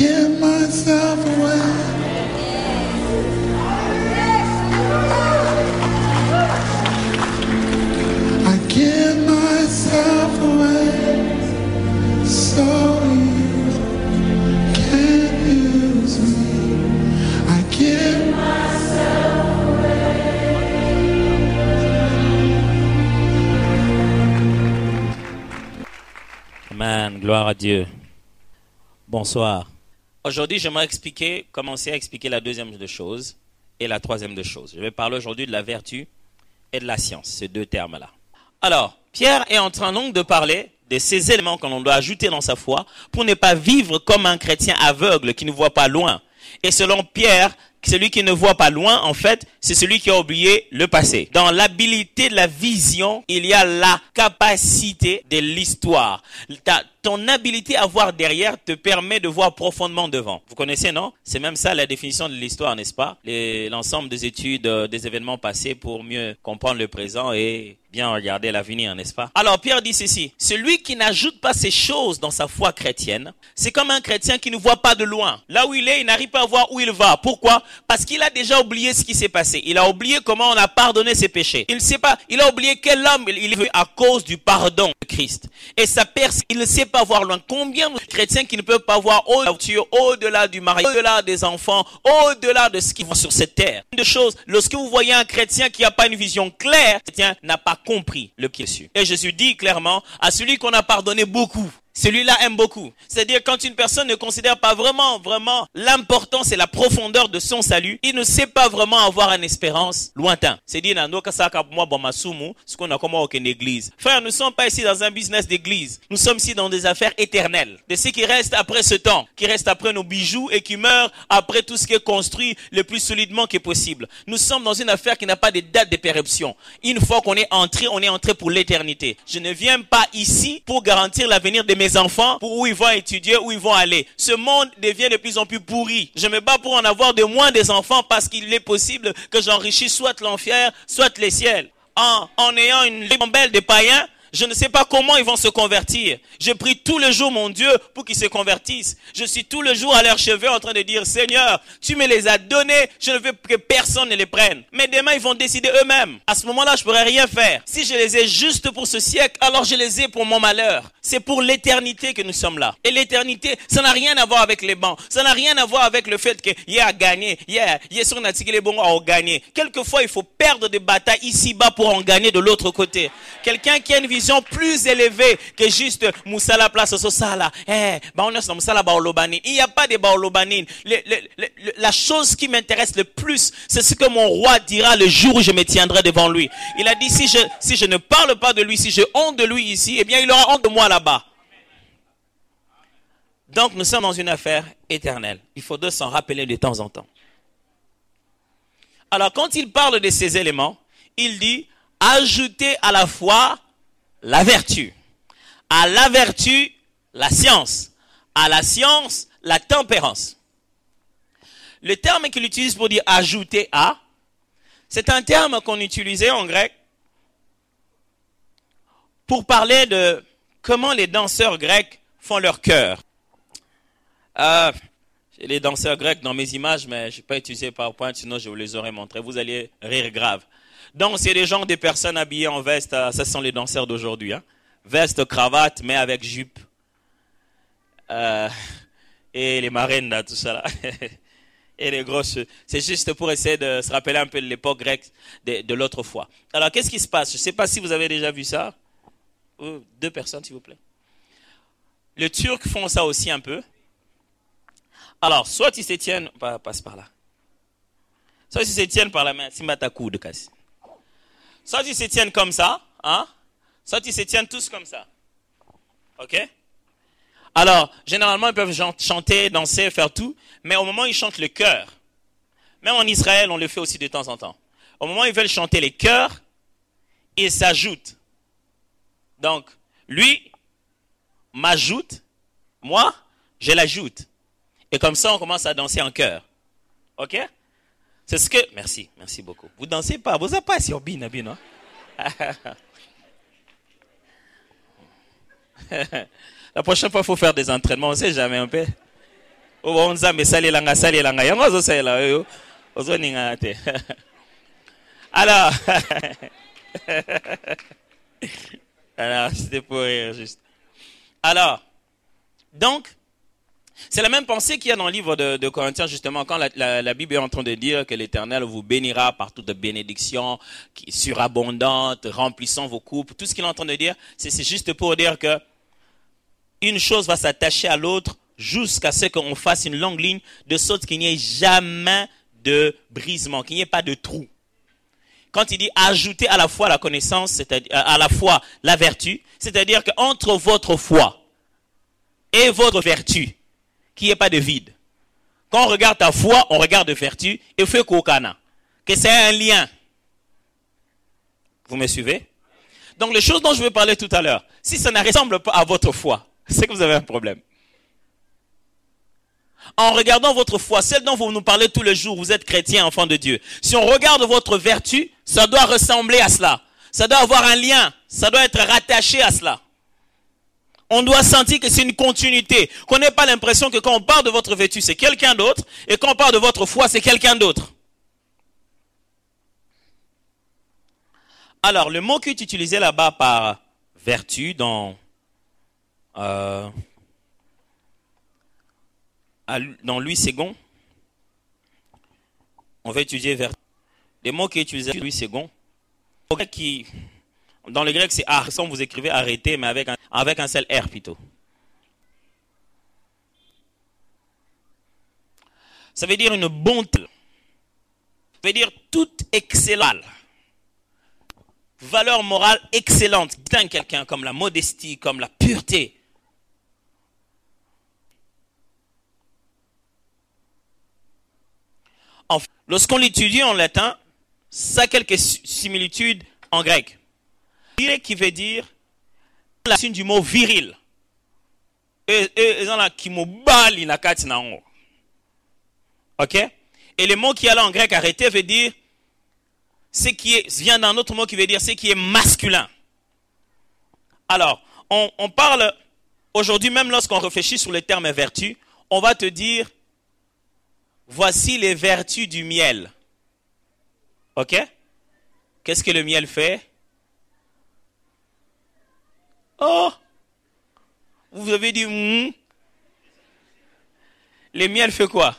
give myself away. I give myself away. So you can use me. I give myself away. Amen, gloire à Dieu. Bonsoir. Aujourd'hui, j'aimerais commencer à expliquer la deuxième des choses et la troisième des choses. Je vais parler aujourd'hui de la vertu et de la science, ces deux termes-là. Alors, Pierre est en train donc de parler de ces éléments que l'on doit ajouter dans sa foi pour ne pas vivre comme un chrétien aveugle qui ne voit pas loin. Et selon Pierre, celui qui ne voit pas loin, en fait, c'est celui qui a oublié le passé. Dans l'habilité de la vision, il y a la capacité de l'histoire. Ton habilité à voir derrière te permet de voir profondément devant. Vous connaissez, non? C'est même ça la définition de l'histoire, n'est-ce pas? L'ensemble des études, des événements passés pour mieux comprendre le présent et bien regarder l'avenir, n'est-ce pas? Alors Pierre dit ceci, celui qui n'ajoute pas ces choses dans sa foi chrétienne, c'est comme un chrétien qui ne voit pas de loin. Là où il est, il n'arrive pas à voir où il va. Pourquoi? Parce qu'il a déjà oublié ce qui s'est passé. Il a oublié comment on a pardonné ses péchés. Il ne sait pas, il a oublié quel homme il est à cause du pardon de Christ. Et sa personne, il ne sait pas voir loin. Combien de chrétiens qui ne peuvent pas voir au-delà du mariage, au-delà des enfants, au-delà de ce qui va sur cette terre. Une chose, lorsque vous voyez un chrétien qui n'a pas une vision claire, le chrétien n'a pas compris le pied dessus. Et Jésus dit clairement à celui qu'on a pardonné beaucoup, celui-là aime beaucoup. C'est-à-dire quand une personne ne considère pas vraiment l'importance et la profondeur de son salut, il ne sait pas vraiment avoir une espérance lointaine. C'est-à-dire ce qu'on a comme aucune église. Frère, nous ne sommes pas ici dans un business d'église. Nous sommes ici dans des affaires éternelles. De ce qui reste après ce temps, qui reste après nos bijoux et qui meurt après tout ce qui est construit le plus solidement que possible. Nous sommes dans une affaire qui n'a pas de date de péremption. Une fois qu'on est entré, on est entré pour l'éternité. Je ne viens pas ici pour garantir l'avenir de mes enfants, pour où ils vont étudier, où ils vont aller. Ce monde devient de plus en plus pourri. Je me bats pour en avoir de moins des enfants parce qu'il est possible que j'enrichisse soit l'enfer, soit les ciels. En ayant une ribambelle de païens, je ne sais pas comment ils vont se convertir. Je prie tous les jours, mon Dieu, pour qu'ils se convertissent. Je suis tous les jours à leur chevet en train de dire, Seigneur, tu me les as donnés, je ne veux que personne ne les prenne. Mais demain, ils vont décider eux-mêmes. À ce moment-là, je pourrais rien faire. Si je les ai juste pour ce siècle, alors je les ai pour mon malheur. C'est pour l'éternité que nous sommes là. Et l'éternité, ça n'a rien à voir avec les bancs. Ça n'a rien à voir avec le fait que, a gagné, sur on a tiré les bons à gagner. Quelquefois, il faut perdre des batailles ici-bas pour en gagner de l'autre côté. Quelqu'un qui a une vision plus élevée que juste Moussala place au Sala. Il n'y a pas de baolobanine. La chose qui m'intéresse le plus, c'est ce que mon roi dira le jour où je me tiendrai devant lui. Il a dit, si je ne parle pas de lui, si je honte de lui ici, eh bien il aura honte de moi là-bas. Donc nous sommes dans une affaire éternelle. Il faudrait s'en rappeler de temps en temps. Alors quand il parle de ces éléments, il dit, ajoutez à la foi la vertu, à la vertu, la science, à la science, la tempérance. Le terme qu'il utilise pour dire ajouter à, c'est un terme qu'on utilisait en grec pour parler de comment les danseurs grecs font leur chœur. J'ai les danseurs grecs dans mes images, mais je n'ai pas utilisé PowerPoint, sinon je vous les aurais montrés. Vous allez rire grave. Donc, c'est des personnes habillées en veste, ça sont les danseurs d'aujourd'hui. Hein. Veste, cravate, mais avec jupe. Et les marraines, là, tout ça là. Et les grosses. C'est juste pour essayer de se rappeler un peu de l'époque grecque de l'autre fois. Alors, qu'est-ce qui se passe? Je ne sais pas si vous avez déjà vu ça. Deux personnes, s'il vous plaît. Les Turcs font ça aussi un peu. Alors, soit ils se tiennent, passe par là. Soit ils se tiennent par la main, Simatakou de casse. Soit ils se tiennent comme ça, hein? Soit ils se tiennent tous comme ça. Ok? Alors, généralement, ils peuvent chanter, danser, faire tout, mais au moment où ils chantent le chœur, même en Israël, on le fait aussi de temps en temps. Au moment où ils veulent chanter les chœurs, ils s'ajoutent. Donc, lui m'ajoute, moi, je l'ajoute. Et comme ça, on commence à danser en chœur. Ok? C'est ce que... Merci beaucoup. Vous dansez pas, vous n'avez pas sur Bin, non? La prochaine fois, il faut faire des entraînements, on ne sait jamais un peu. On zambe salelanga salelanga. Yango zo salela yo. Ozo ninga te. Alors, alors c'était pour rire juste. Alors, donc, c'est la même pensée qu'il y a dans le livre de Corinthiens, justement, quand la Bible est en train de dire que l'Éternel vous bénira par toute bénédiction, surabondante, remplissant vos coupes. Tout ce qu'il est en train de dire, c'est juste pour dire que une chose va s'attacher à l'autre jusqu'à ce qu'on fasse une longue ligne, de sorte qu'il n'y ait jamais de brisement, qu'il n'y ait pas de trou. Quand il dit ajouter à la fois la connaissance, c'est-à-dire à la fois la vertu, c'est-à-dire qu'entre votre foi et votre vertu, qu'il n'y ait pas de vide. Quand on regarde ta foi, on regarde de vertu et fait qu'aucun. Que c'est un lien. Vous me suivez? Donc les choses dont je vais parler tout à l'heure, si ça ne ressemble pas à votre foi, c'est que vous avez un problème. En regardant votre foi, celle dont vous nous parlez tous les jours, vous êtes chrétien, enfant de Dieu. Si on regarde votre vertu, ça doit ressembler à cela. Ça doit avoir un lien. Ça doit être rattaché à cela. On doit sentir que c'est une continuité. Qu'on n'ait pas l'impression que quand on parle de votre vertu, c'est quelqu'un d'autre. Et quand on parle de votre foi, c'est quelqu'un d'autre. Alors, le mot qui est utilisé là-bas par vertu dans Louis II, on va étudier vertu. Les mots qui est utilisé dans Louis II, dans le grec c'est arson, vous écrivez arrêter, mais avec un seul R plutôt. Ça veut dire une bonté. Ça veut dire toute excellente. Valeur morale excellente. Distingue quelqu'un comme la modestie, comme la pureté. Enfin, lorsqu'on l'étudie en latin, ça a quelques similitudes en grec. Viril qui veut dire la signe du mot viril. Et ok? Et le mot qui est là en grec arrêté veut dire vient d'un autre mot qui veut dire ce qui est masculin. Alors, on parle aujourd'hui, même lorsqu'on réfléchit sur le terme vertu, on va te dire voici les vertus du miel. Ok? Qu'est-ce que le miel fait? Oh! Vous avez dit Le miel fait quoi?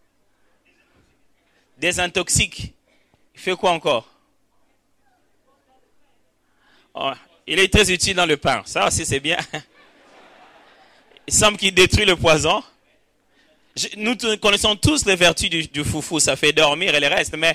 Désintoxique. Il fait quoi encore? Oh, il est très utile dans le pain. Ça aussi, c'est bien. Il semble qu'il détruit le poison. Nous connaissons tous les vertus du foufou. Ça fait dormir et le reste. Mais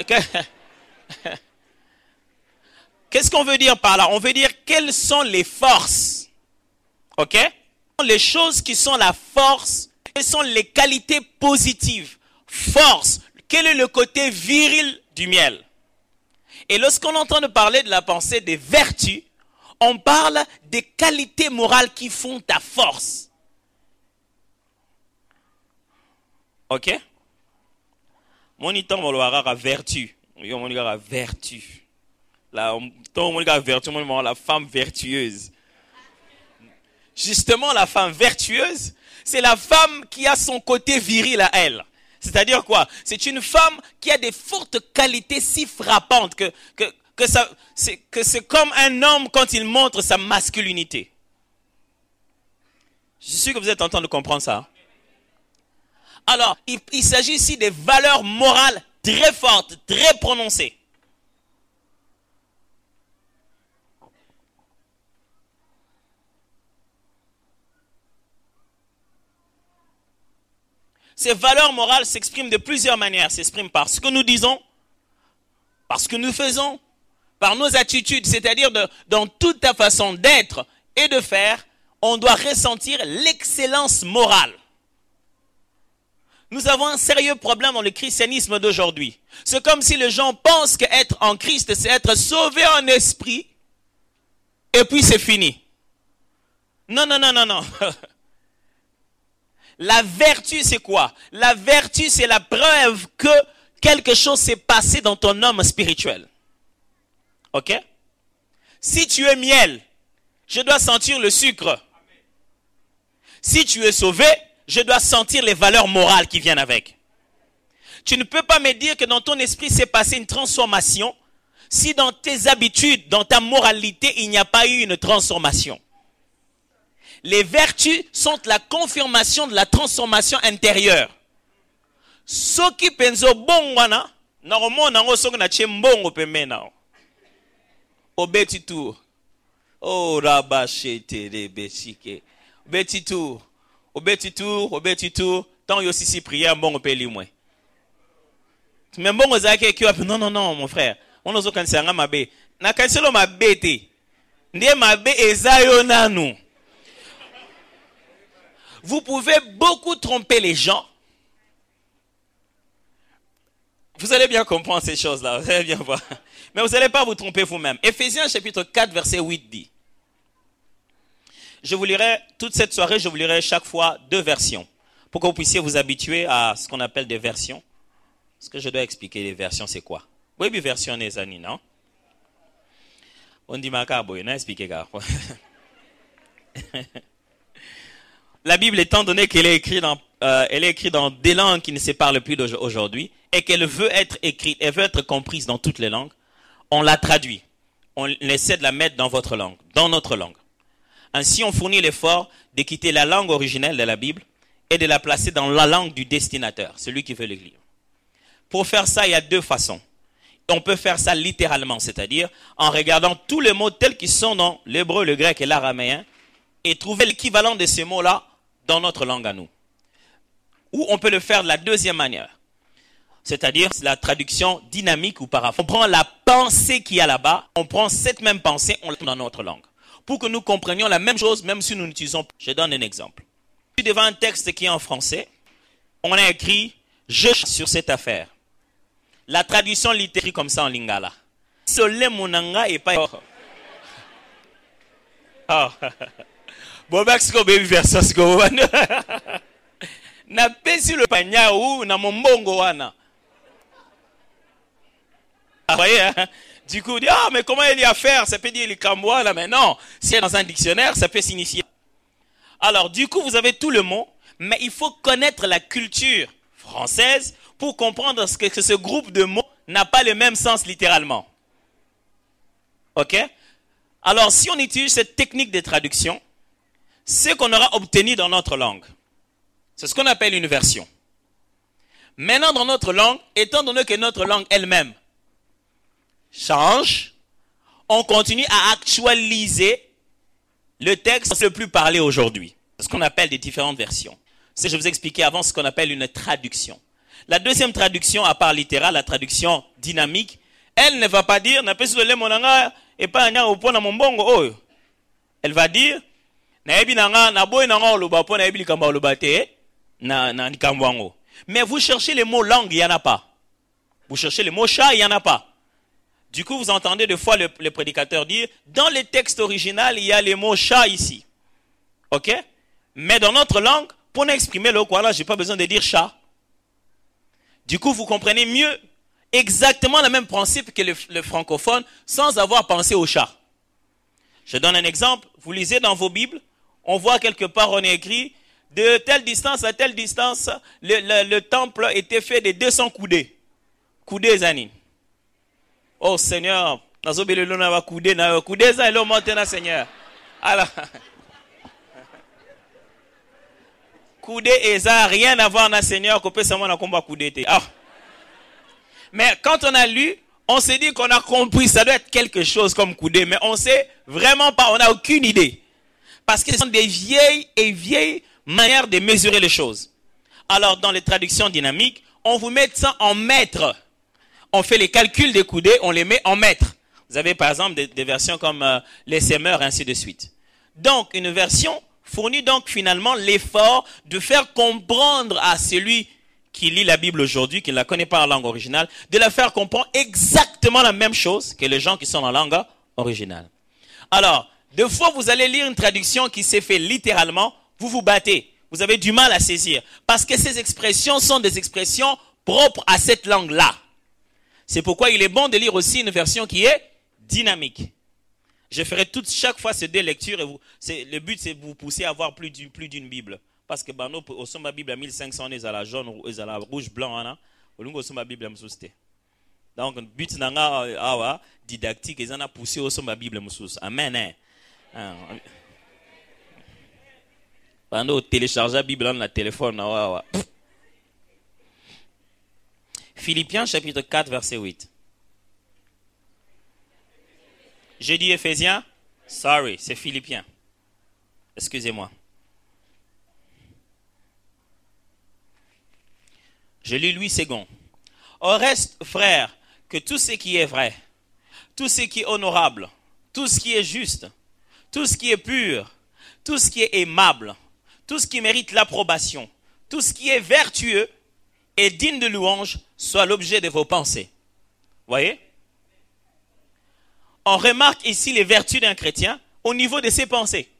qu'est-ce qu'on veut dire par là? On veut dire quelles sont les forces. Ok? Les choses qui sont la force. Quelles sont les qualités positives? Force. Quel est le côté viril du miel? Et lorsqu'on entend parler de la pensée des vertus, on parle des qualités morales qui font ta force. Ok? Mon itam volwara vertu. Yo mon gars vertu. La vertu, la femme vertueuse. Justement, la femme vertueuse, c'est la femme qui a son côté viril à elle. C'est-à-dire quoi? C'est une femme qui a des fortes qualités si frappantes que c'est comme un homme quand il montre sa masculinité. Je suis sûr que vous êtes en train de comprendre ça. Alors, il s'agit ici des valeurs morales très fortes, très prononcées. Ces valeurs morales s'expriment de plusieurs manières. S'expriment par ce que nous disons, par ce que nous faisons, par nos attitudes. C'est-à-dire dans toute ta façon d'être et de faire, on doit ressentir l'excellence morale. Nous avons un sérieux problème dans le christianisme d'aujourd'hui. C'est comme si les gens pensent qu'être en Christ, c'est être sauvé en esprit, et puis c'est fini. Non, non, non, non, non. La vertu, c'est quoi? La vertu, c'est la preuve que quelque chose s'est passé dans ton homme spirituel. Ok? Si tu es miel, je dois sentir le sucre. Si tu es sauvé, je dois sentir les valeurs morales qui viennent avec. Tu ne peux pas me dire que dans ton esprit s'est passé une transformation si dans tes habitudes, dans ta moralité, il n'y a pas eu une transformation. Les vertus sont la confirmation de la transformation intérieure. Soki penzo bongwana, normalement nango soki na chembongo pemena. Obeti tour. Oh rabachete de besike. Obeti tour. Obeti tour. Tant yo sisi prière bongo pe limwe. Mais bongo zake ki non mon frère. On ozo kansanga mabe. Na kanselo mabe te. Ndiye mabe ezayo nanu. Vous pouvez beaucoup tromper les gens. Vous allez bien comprendre ces choses-là. Vous allez bien voir. Mais vous n'allez pas vous tromper vous-même. Éphésiens chapitre 4, verset 8 dit. Je vous lirai, toute cette soirée, je vous lirai chaque fois 2 versions. Pour que vous puissiez vous habituer à ce qu'on appelle des versions. Est-ce que je dois expliquer les versions, c'est quoi? Oui, mais version les années, non? On dit macabo, il n'a expliqué car. La Bible, étant donné qu'elle est écrite dans des langues qui ne se parlent plus d'aujourd'hui, et qu'elle veut être écrite, elle veut être comprise dans toutes les langues, on la traduit. On essaie de la mettre dans votre langue, dans notre langue. Ainsi, on fournit l'effort de quitter la langue originelle de la Bible et de la placer dans la langue du destinataire, celui qui veut le lire. Pour faire ça, il y a 2 façons. On peut faire ça littéralement, c'est-à-dire en regardant tous les mots tels qu'ils sont dans l'hébreu, le grec et l'araméen, et trouver l'équivalent de ces mots-là dans notre langue à nous. Ou on peut le faire de la deuxième manière. C'est-à-dire la traduction dynamique ou paraphrase. On prend la pensée qu'il y a là-bas, on prend cette même pensée, on la met dans notre langue. Pour que nous comprenions la même chose, même si nous n'utilisons pas. Je donne un exemple. Je suis devant un texte qui est en français. On a écrit « Je sur cette affaire ». La traduction littéraire comme ça en lingala. « Solé monanga et pas... » Bon, Mexico baby version sko. Na pesi le panya ou na mombongo wana. Ah, voyez, hein? Du coup, on dit, mais comment il y a à faire? Ça peut dire les cambois là, mais non. Si c'est dans un dictionnaire, ça peut signifier. Alors, du coup, vous avez tout le mot, mais il faut connaître la culture française pour comprendre que ce groupe de mots n'a pas le même sens littéralement. Ok? Alors, si on utilise cette technique de traduction, ce qu'on aura obtenu dans notre langue, c'est ce qu'on appelle une version. Maintenant, dans notre langue, étant donné que notre langue elle-même change, on continue à actualiser le texte le plus parlé aujourd'hui. C'est ce qu'on appelle des différentes versions. Je vous expliquais avant ce qu'on appelle une traduction. La deuxième traduction, à part littérale, la traduction dynamique, elle ne va pas dire, elle va dire, mais vous cherchez les mots langue, il n'y en a pas. Vous cherchez les mots chat, il n'y en a pas. Du coup, vous entendez des fois le prédicateur dire, dans le texte original, il y a les mots chat ici. Ok? Mais dans notre langue, pour exprimer le quoi là, je n'ai pas besoin de dire chat. Du coup, vous comprenez mieux exactement le même principe que le francophone sans avoir pensé au chat. Je donne un exemple. Vous lisez dans vos Bibles, on voit quelque part, on est écrit, de telle distance à telle distance, le temple était fait de 200 coudées. Coudées zanine. Oh Seigneur, coudées ça, il monté Seigneur. Alors, coudées et ça, rien à voir na Seigneur, qu'on peut savoir combat coudées. Ah. Mais quand on a lu, on s'est dit qu'on a compris, ça doit être quelque chose comme coudées, mais on sait vraiment pas, on n'a aucune idée. Parce que ce sont des vieilles manières de mesurer les choses. Alors, dans les traductions dynamiques, on vous met ça en mètres. On fait les calculs des coudées, on les met en mètres. Vous avez par exemple des versions comme les semeurs, ainsi de suite. Donc, une version fournit donc finalement l'effort de faire comprendre à celui qui lit la Bible aujourd'hui, qui ne la connaît pas en langue originale, de la faire comprendre exactement la même chose que les gens qui sont en langue originale. Alors, des fois, vous allez lire une traduction qui s'est faite littéralement, vous vous battez. Vous avez du mal à saisir. Parce que ces expressions sont des expressions propres à cette langue-là. C'est pourquoi il est bon de lire aussi une version qui est dynamique. Je ferai chaque fois ces 2 lectures et le but c'est de vous pousser à avoir plus d'une Bible Parce que bano au somba Bible 1500 ils à la jaune ils à la rouge blanc ana olungo somba Bible msusté. Donc but nanga awa didactique ils en a poussé au somba Bible musus. Amen. Bano télécharger la Bible dans le téléphone awa. Philippiens chapitre 4 verset 8. J'ai dit Éphésiens? Sorry, c'est Philippiens. Excusez-moi. Je lis Louis II. Au reste, frères, que tout ce qui est vrai, tout ce qui est honorable, tout ce qui est juste, tout ce qui est pur, tout ce qui est aimable, tout ce qui mérite l'approbation, tout ce qui est vertueux et digne de louange, soit l'objet de vos pensées. Voyez? On remarque ici les vertus d'un chrétien au niveau de ses pensées.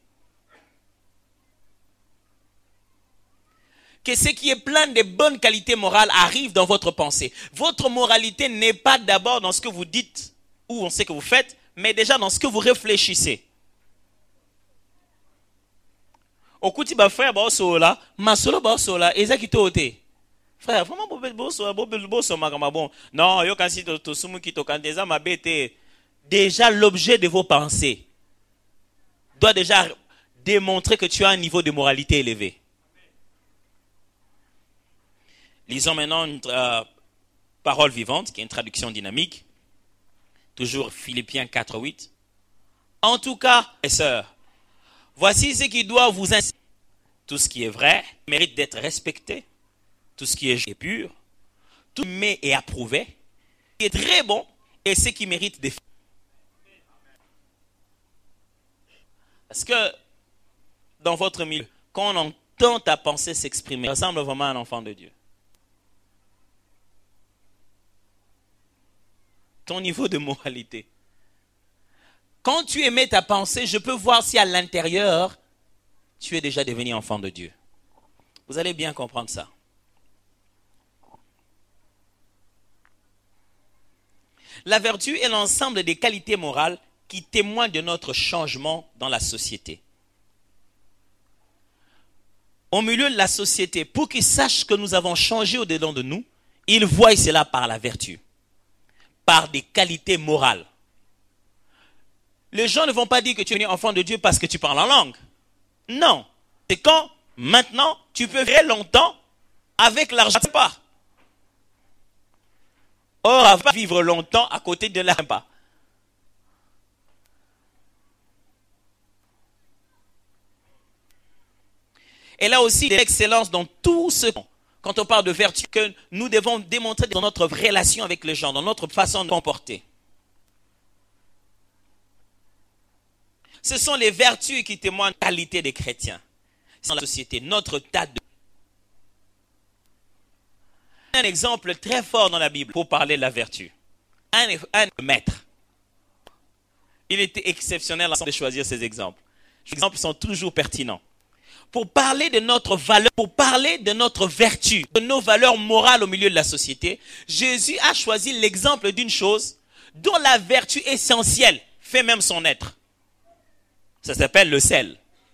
Que ce qui est plein de bonnes qualités morales arrive dans votre pensée. Votre moralité n'est pas d'abord dans ce que vous dites ou on sait que vous faites, mais déjà dans ce que vous réfléchissez. Okuti ba frère ba sola, masolo ba sola, ezaki tote. Frère, vraiment bon. Non, yo kasi to sumu ki to kandeza mabete. Déjà l'objet de vos pensées doit déjà démontrer que tu as un niveau de moralité élevé. Lisons maintenant une parole vivante, qui est une traduction dynamique. Toujours Philippiens 4:8. En tout cas, mes sœurs, voici ce qui doit vous inciter. Tout ce qui est vrai mérite d'être respecté. Tout ce qui est pur, tout ce qui est approuvé, ce qui est très bon et ce qui mérite des. Parce que dans votre milieu, quand on entend ta pensée s'exprimer, ça ressemble vraiment à un enfant de Dieu. Ton niveau de moralité. Quand tu émets ta pensée, je peux voir si à l'intérieur, tu es déjà devenu enfant de Dieu. Vous allez bien comprendre ça. La vertu est l'ensemble des qualités morales qui témoignent de notre changement dans la société. Au milieu de la société, pour qu'ils sachent que nous avons changé au-dedans de nous, ils voient cela par la vertu, par des qualités morales. Les gens ne vont pas dire que tu es enfant de Dieu parce que tu parles en langue. Non. C'est quand, maintenant, tu peux vivre longtemps avec l'argent. Pas. Or, on va vivre longtemps à côté de l'argent. Et là aussi, l'excellence dans tout ce quand on parle de vertu que nous devons démontrer dans notre relation avec les gens, dans notre façon de comporter. Ce sont les vertus qui témoignent de la qualité des chrétiens. C'est dans la société, notre tas de. Un exemple très fort dans la Bible pour parler de la vertu. Un maître. Il était exceptionnel de choisir ces exemples. Les exemples sont toujours pertinents. Pour parler de notre valeur, pour parler de notre vertu, de nos valeurs morales au milieu de la société, Jésus a choisi l'exemple d'une chose dont la vertu essentielle fait même son être. Ça s'appelle le sel.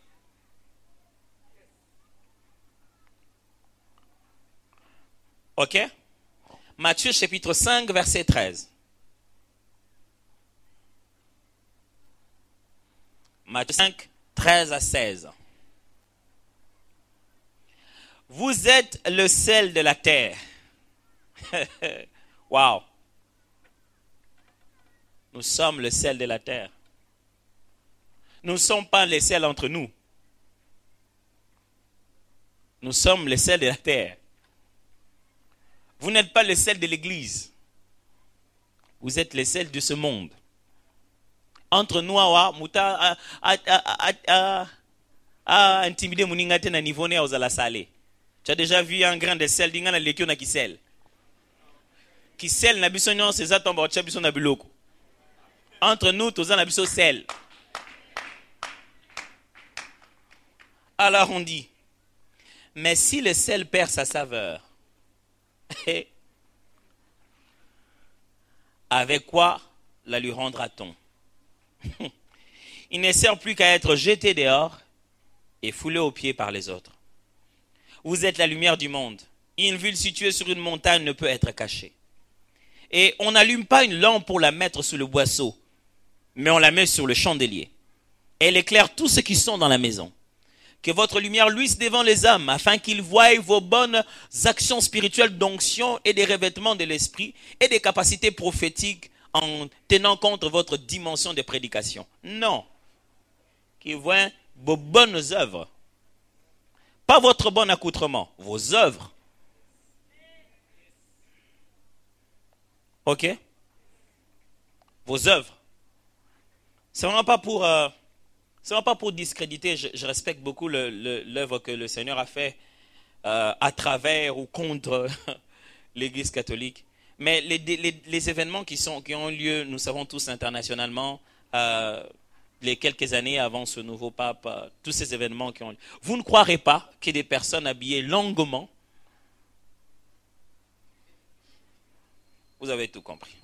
Ok? Matthieu chapitre 5, verset 13. Matthieu 5, 13 à 16. Vous êtes le sel de la terre. Wow. Nous sommes le sel de la terre. Nous ne sommes pas les sels entre nous. Nous sommes le sel de la terre. Vous n'êtes pas le sel de l'église. Vous êtes le sel de ce monde. Entre nous, muta intimider muningate na niveau ne ozala salé. Tu as déjà vu un grain de sel dinga na lekio na kisel. Kisel na biso nyon c'est ça tomba ocha biso na biloko. Entre nous toza na biso sel. Alors on dit, mais si le sel perd sa saveur, avec quoi la lui rendra-t-on? Il ne sert plus qu'à être jeté dehors et foulé aux pieds par les autres. Vous êtes la lumière du monde. Une ville située sur une montagne ne peut être cachée. Et on n'allume pas une lampe pour la mettre sous le boisseau, mais on la met sur le chandelier. Elle éclaire tous ceux qui sont dans la maison. Que votre lumière luise devant les hommes, afin qu'ils voient vos bonnes actions spirituelles d'onction et des revêtements de l'esprit et des capacités prophétiques en tenant compte de votre dimension de prédication. Non. Qu'ils voient vos bonnes œuvres. Pas votre bon accoutrement, vos œuvres. Ok? Vos œuvres. C'est vraiment pas pour discréditer. Je respecte beaucoup l'œuvre que le Seigneur a fait à travers ou contre l'Église catholique. Mais les événements qui ont lieu, nous savons tous internationalement, les quelques années avant ce nouveau pape, tous ces événements qui ont lieu. Vous ne croirez pas que des personnes habillées longuement, vous avez tout compris.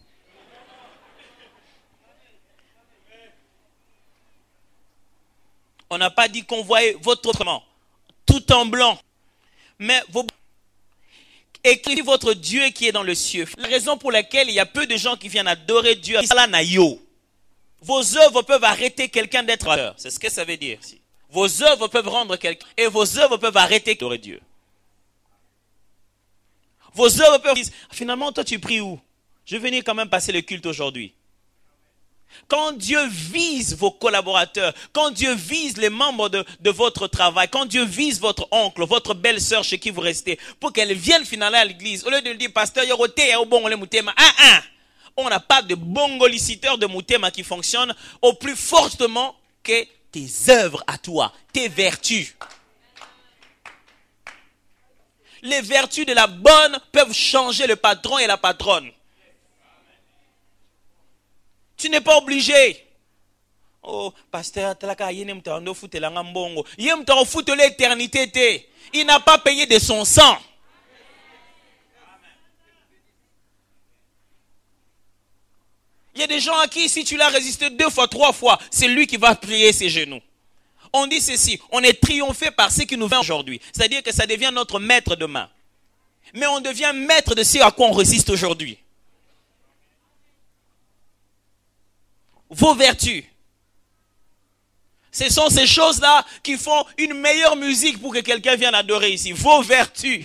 On n'a pas dit qu'on voyait votre autrement, tout en blanc. Mais écrivez votre Dieu qui est dans le ciel. La raison pour laquelle il y a peu de gens qui viennent adorer Dieu, vos œuvres peuvent arrêter quelqu'un d'être adorateur. C'est ce que ça veut dire ici. Vos œuvres peuvent rendre quelqu'un, et vos œuvres peuvent arrêter d'adorer Dieu. Vos œuvres peuvent dire, finalement, toi tu pries où? Je vais venir quand même passer le culte aujourd'hui. Quand Dieu vise vos collaborateurs, quand Dieu vise les membres de votre travail, quand Dieu vise votre oncle, votre belle-sœur chez qui vous restez, pour qu'elle vienne finalement à l'église, au lieu de lui dire, pasteur, on n'a pas de bongoliciteur de Moutema qui fonctionne au plus fortement que tes œuvres à toi, tes vertus. Les vertus de la bonne peuvent changer le patron et la patronne. Tu n'es pas obligé. Oh, pasteur, l'éternité. Il n'a pas payé de son sang. Il y a des gens à qui, si tu l'as résisté 2 fois, 3 fois, c'est lui qui va plier ses genoux. On dit ceci, on est triomphé par ce qui nous vient aujourd'hui. C'est-à-dire que ça devient notre maître demain. Mais on devient maître de ce à quoi on résiste aujourd'hui. Vos vertus. Ce sont ces choses-là qui font une meilleure musique pour que quelqu'un vienne adorer ici. Vos vertus.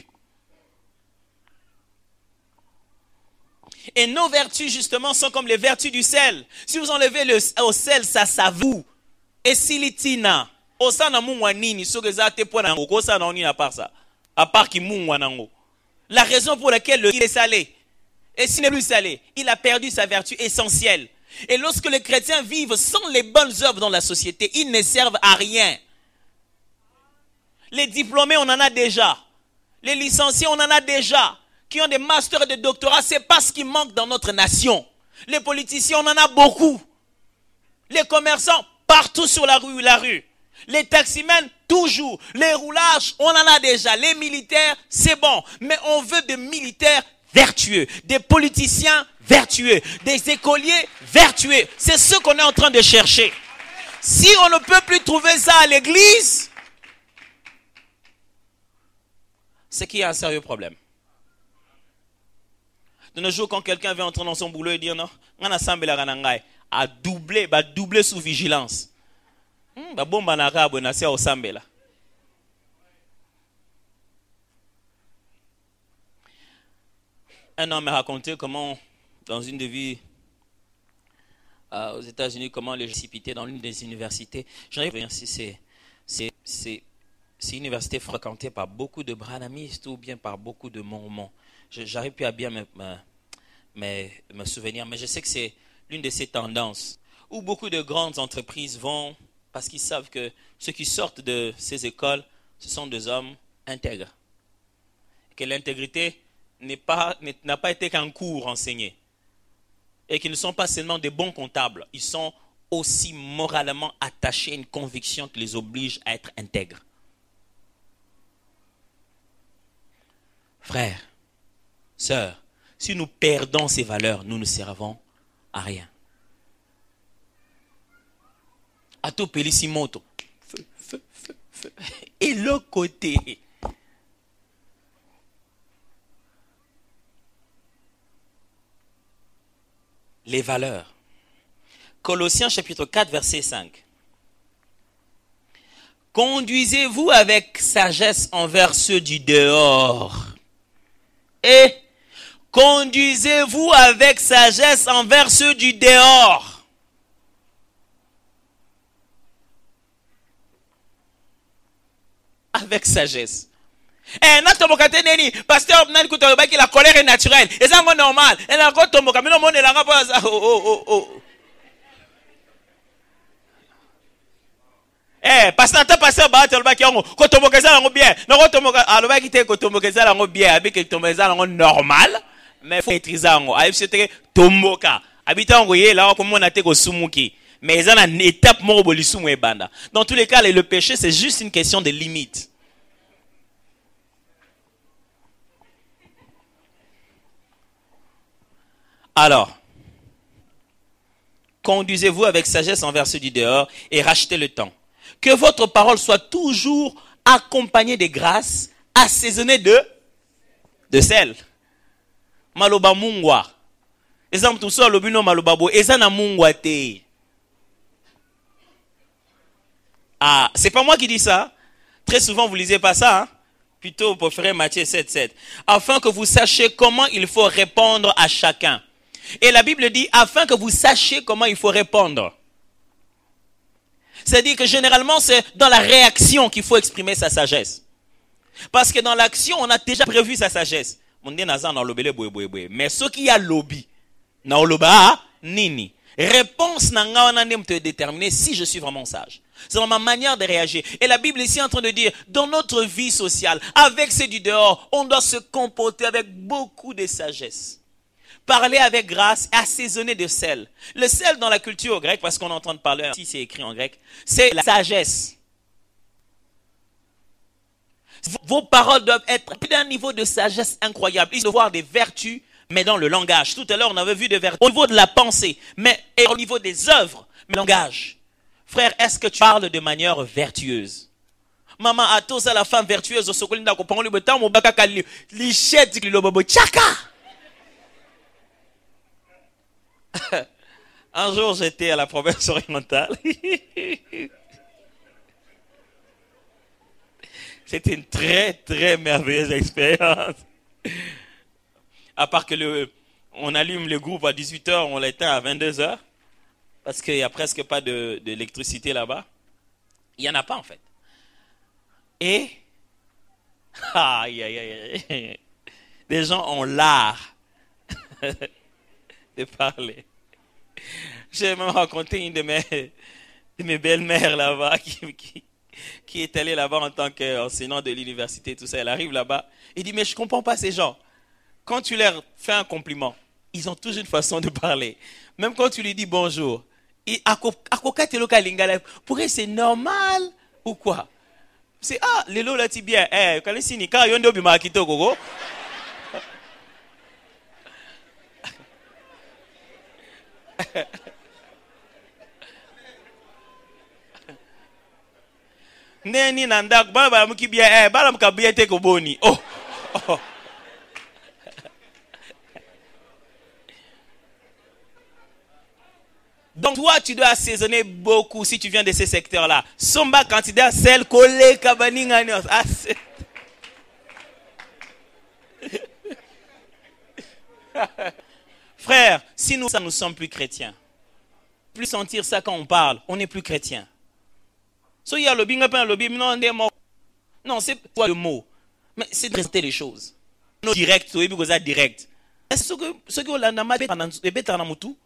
Et nos vertus, justement, sont comme les vertus du sel. Si vous enlevez au sel, ça s'avoue. Et silitina. À part qui la raison pour laquelle il est salé. Et s'il n'est plus salé, il a perdu sa vertu essentielle. Et lorsque les chrétiens vivent sans les bonnes œuvres dans la société, ils ne servent à rien. Les diplômés, on en a déjà. Les licenciés, on en a déjà. Qui ont des masters et des doctorats, c'est pas ce qui manque dans notre nation. Les politiciens, on en a beaucoup. Les commerçants, partout sur la rue. Les taximens, toujours. Les roulages, on en a déjà. Les militaires, c'est bon. Mais on veut des militaires vertueux, des politiciens vertueux, des écoliers vertueux. C'est ce qu'on est en train de chercher. Si on ne peut plus trouver ça à l'église, c'est qu'il y a un sérieux problème. De nos jours, quand quelqu'un vient entrer dans son boulot et dire non, on a semblé à doubler sous vigilance. Un homme m'a raconté comment, dans une des vies aux États-Unis, comment les précipiter dans l'une des universités. J'en ai vu si c'est une université fréquentée par beaucoup de branhamistes ou bien par beaucoup de mormons. J'arrive plus à bien me souvenir, mais je sais que c'est l'une de ces tendances où beaucoup de grandes entreprises vont parce qu'ils savent que ceux qui sortent de ces écoles, ce sont des hommes intègres. Que l'intégrité n'a pas été qu'un cours enseigné. Et qu'ils ne sont pas seulement des bons comptables, ils sont aussi moralement attachés à une conviction qui les oblige à être intègres. Frères, sœurs, si nous perdons ces valeurs, nous ne servons à rien. Ato pelissimoto. Et l'autre côté, les valeurs. Colossiens chapitre 4, verset 5. Conduisez-vous avec sagesse envers ceux du dehors. Et conduisez-vous avec sagesse envers ceux du dehors. Avec sagesse. Pasteur, la colère est naturelle. Et ça, c'est normal. Pasteur, pasteur, normal, mais faut maîtriser tomboka. Mais il y a une étape dans tous les cas, le péché, c'est juste une question de limite. Alors, conduisez-vous avec sagesse envers ceux du dehors et rachetez le temps. Que votre parole soit toujours accompagnée de grâce, assaisonnée de sel. Maloba mungwa. Exemple tout ça, lobino maloba bo. Ezana mungwa te. Ah, c'est pas moi qui dis ça. Très souvent, vous lisez pas ça. Hein? Plutôt, vous préférez Matthieu 7:7. Afin que vous sachiez comment il faut répondre à chacun. Et la Bible dit, afin que vous sachiez comment il faut répondre. C'est-à-dire que généralement, c'est dans la réaction qu'il faut exprimer sa sagesse. Parce que dans l'action, on a déjà prévu sa sagesse. Mais ce qui a lobby, nini. Réponse te déterminer si je suis vraiment sage. C'est dans ma manière de réagir. Et la Bible est ici en train de dire, dans notre vie sociale, avec ceux du dehors, on doit se comporter avec beaucoup de sagesse. Parler avec grâce, assaisonner de sel. Le sel dans la culture grecque, parce qu'on entend parler, ici c'est écrit en grec, c'est la sagesse. Vos paroles doivent être d'un niveau de sagesse incroyable. Il faut voir des vertus, mais dans le langage. Tout à l'heure, on avait vu des vertus au niveau de la pensée, mais et au niveau des œuvres, mais langage. Frère, est-ce que tu parles de manière vertueuse? Maman, à tous, à la femme vertueuse, un jour, j'étais à la province orientale. C'était une très, très merveilleuse expérience. À part que on allume le groupe à 18h, on l'éteint à 22h. Parce qu'il n'y a presque pas d'électricité là-bas. Il n'y en a pas, en fait. Et, aïe, aïe, aïe, des gens ont l'art de parler. J'ai même rencontré une de mes belles-mères là-bas qui est allée là-bas en tant qu'enseignante de l'université, tout ça. Elle arrive là-bas et dit, mais je ne comprends pas ces gens. Quand tu leur fais un compliment, ils ont toujours une façon de parler. Même quand tu lui dis bonjour, pour eux c'est normal ou quoi? C'est lelo là tu bien. Quand les sinika yondo bima kito gogo. Neni nandak baba muki bien bala mukabia te ko boni. Oh. Donc toi, tu dois assaisonner beaucoup si tu viens de ces secteurs-là. Somba candidat, celle collée, kabaning, frère, si nous ne sommes plus chrétiens, plus sentir ça quand on parle, on n'est plus chrétien. So, il y a non, c'est pas le mot, mais c'est de présenter les choses. Direct, direct. Est-ce que ce que l'on a mal fait dans tout?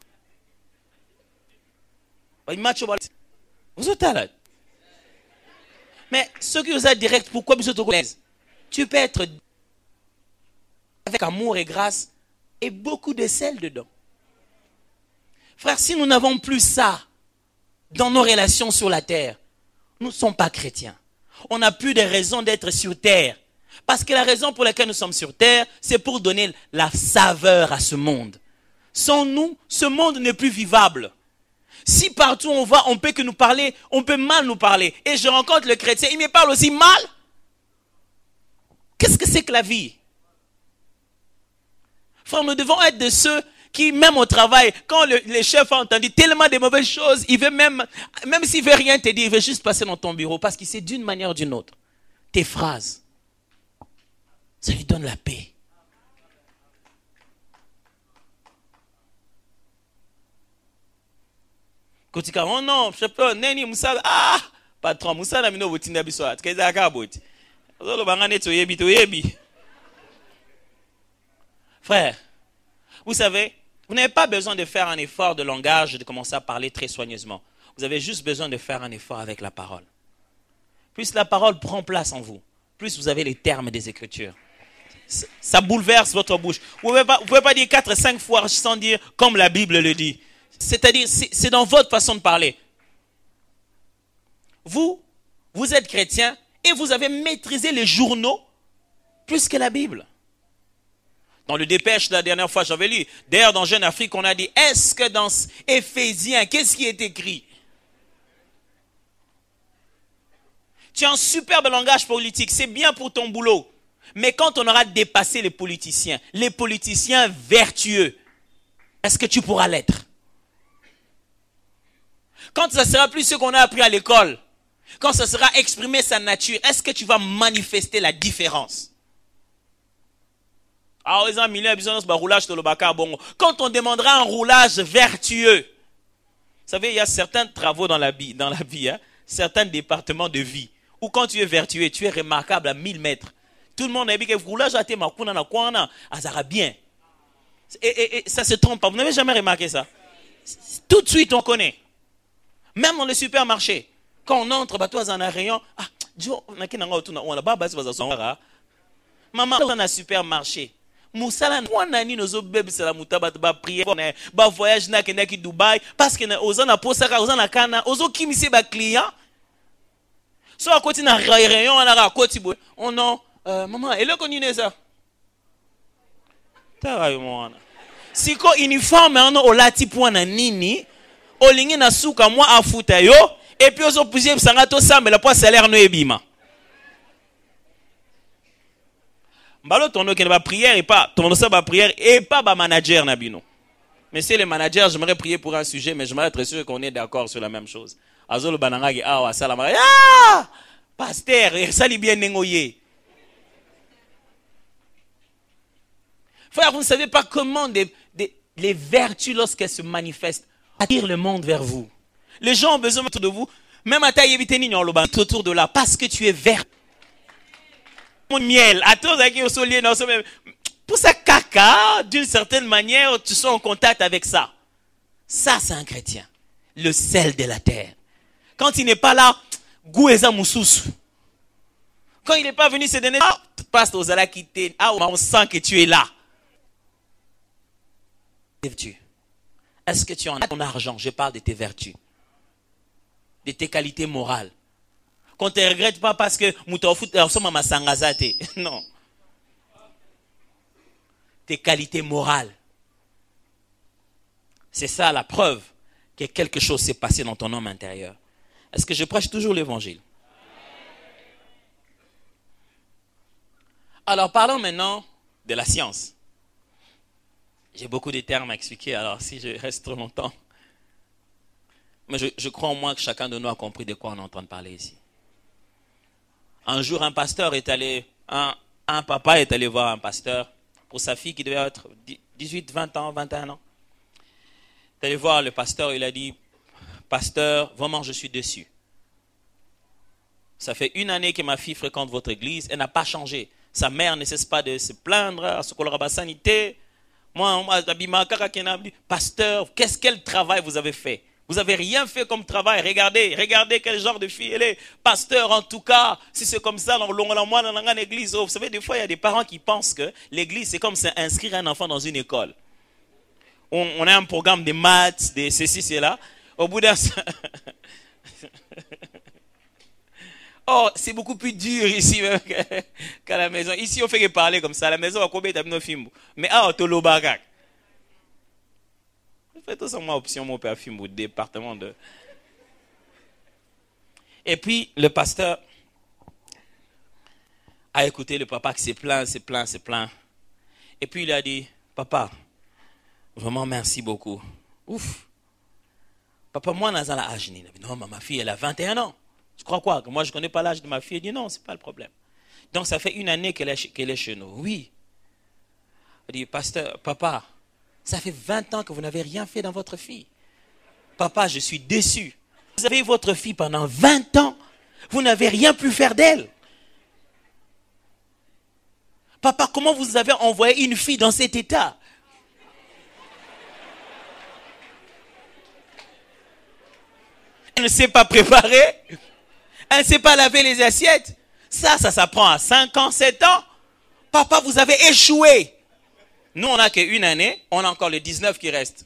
Mais ce qui vous est direct, pourquoi vous êtes l'aise? Tu peux être avec amour et grâce et beaucoup de sel dedans. Frère, si nous n'avons plus ça dans nos relations sur la terre, nous ne sommes pas chrétiens. On n'a plus de raison d'être sur terre. Parce que la raison pour laquelle nous sommes sur terre, c'est pour donner la saveur à ce monde. Sans nous, ce monde n'est plus vivable. Si partout on va, on peut que nous parler, on peut mal nous parler. Et je rencontre le chrétien, il me parle aussi mal. Qu'est-ce que c'est que la vie? Frère, nous devons être de ceux qui même au travail, quand le chef a entendu tellement de mauvaises choses, il veut même s'il veut rien te dire, il veut juste passer dans ton bureau parce qu'il sait d'une manière ou d'une autre. Tes phrases, ça lui donne la paix. Quand tu dis, oh non, je peux, neni, moussa, patron, moussa, na mino, botinda biswa, tkeza akaboti. Ozolo bangane toyebi, toyebi. Frère, vous savez, vous n'avez pas besoin de faire un effort de langage et de commencer à parler très soigneusement. Vous avez juste besoin de faire un effort avec la parole. Plus la parole prend place en vous, plus vous avez les termes des Écritures. Ça bouleverse votre bouche. Vous ne pouvez pas dire 4-5 fois sans dire comme la Bible le dit. C'est-à-dire, c'est dans votre façon de parler. Vous êtes chrétien et vous avez maîtrisé les journaux plus que la Bible. Dans le Dépêche, la dernière fois, j'avais lu. D'ailleurs, dans Jeune Afrique, on a dit, est-ce que dans Éphésiens, qu'est-ce qui est écrit? Tu as un superbe langage politique, c'est bien pour ton boulot. Mais quand on aura dépassé les politiciens vertueux, est-ce que tu pourras l'être? Quand ça sera plus ce qu'on a appris à l'école, quand ça sera exprimer sa nature, est-ce que tu vas manifester la différence? Quand on demandera un roulage vertueux, vous savez, il y a certains travaux dans la vie, certains départements de vie, où quand tu es vertueux, tu es remarquable à 1000 mètres. Tout le monde a dit que le roulage a été bien. Et ça se trompe pas. Vous n'avez jamais remarqué ça? Tout de suite, on connaît. Même dans le supermarché, quand on entre, toi, dans un rayon, maman, dans un supermarché, Moussala nani nozo bebe sala mutaba ba prier ba voyage na kenda ki Dubai parce que ozana posaka ozana kana ozo kimise ba client so akoti na rayon na akoti boy oh non maman eloko nini ça ta mwana siko uniforme ono olati point nini olingi na suka moi afuta yo et puis ozo puiser sanga to sambela po salaire no ebima. Mbalo tono ke ba prière et pas tono ça ba prière et pas ba manager nabino. Mais c'est les managers, j'aimerais prier pour un sujet mais j'aimerais être sûr qu'on est d'accord sur la même chose. Azolo bananga ki awa salama. Pasteur, ça li bien nengoye. Frère, vous ne savez pas comment les vertus lorsqu'elles se manifestent attirent le monde vers vous. Les gens ont besoin de vous, même à taille éviter ni autour de là parce que tu es vert. Miel, pour ça caca, d'une certaine manière, tu sois en contact avec ça. Ça, c'est un chrétien. Le sel de la terre. Quand il n'est pas là, Goueza Moussous. Quand il n'est pas venu se donner, passe aux alakités, on sent que tu es là. Est-ce que tu en as ton argent? Je parle de tes vertus. De tes qualités morales. Qu'on ne te regrette pas parce que non. Tes qualités morales. C'est ça la preuve que quelque chose s'est passé dans ton homme intérieur. Est-ce que je prêche toujours l'évangile? Alors parlons maintenant de la science. J'ai beaucoup de termes à expliquer, alors si je reste trop longtemps. Mais je crois au moins que chacun de nous a compris de quoi on est en train de parler ici. Un jour, un pasteur est allé, un papa est allé voir un pasteur pour sa fille qui devait être 18, 20 ans, 21 ans. Il est allé voir le pasteur, il a dit, pasteur, vraiment je suis déçu. Ça fait 1 année que ma fille fréquente votre église, elle n'a pas changé. Sa mère ne cesse pas de se plaindre à ce qu'on leur a sanité. Moi, pasteur, quel travail vous avez fait? Vous n'avez rien fait comme travail. Regardez quel genre de fille elle est. Pasteur, en tout cas, si c'est comme ça, dans l'église, vous savez, des fois, il y a des parents qui pensent que l'église, c'est comme inscrire un enfant dans une école. On a un programme de maths, de ceci, cela. Au bout d'un... Oh, c'est beaucoup plus dur ici même qu'à la maison. Ici, on fait que parler comme ça. À la maison, on va combien de films. Mais on le bagage. Faites ça moi option mon père film au département de. Et puis le pasteur a écouté le papa qui s'est plaint. Et puis il a dit, papa, Vraiment, merci beaucoup. Ouf. Papa, moi, dans l'âge, non, ma fille, elle a 21 ans. Tu crois quoi? Que moi, je ne connais pas l'âge de ma fille. Elle dit non, ce n'est pas le problème. Donc, ça fait 1 année qu'elle est chez nous. Oui. Elle dit, pasteur, papa, ça fait 20 ans que vous n'avez rien fait dans votre fille. Papa, je suis déçu. Vous avez eu votre fille pendant 20 ans. Vous n'avez rien pu faire d'elle. Papa, comment vous avez envoyé une fille dans cet état? Elle ne sait pas préparer. Elle ne sait pas laver les assiettes. Ça s'apprend à 5 ans, 7 ans. Papa, vous avez échoué. Nous, on n'a qu'1 année. On a encore les 19 qui restent.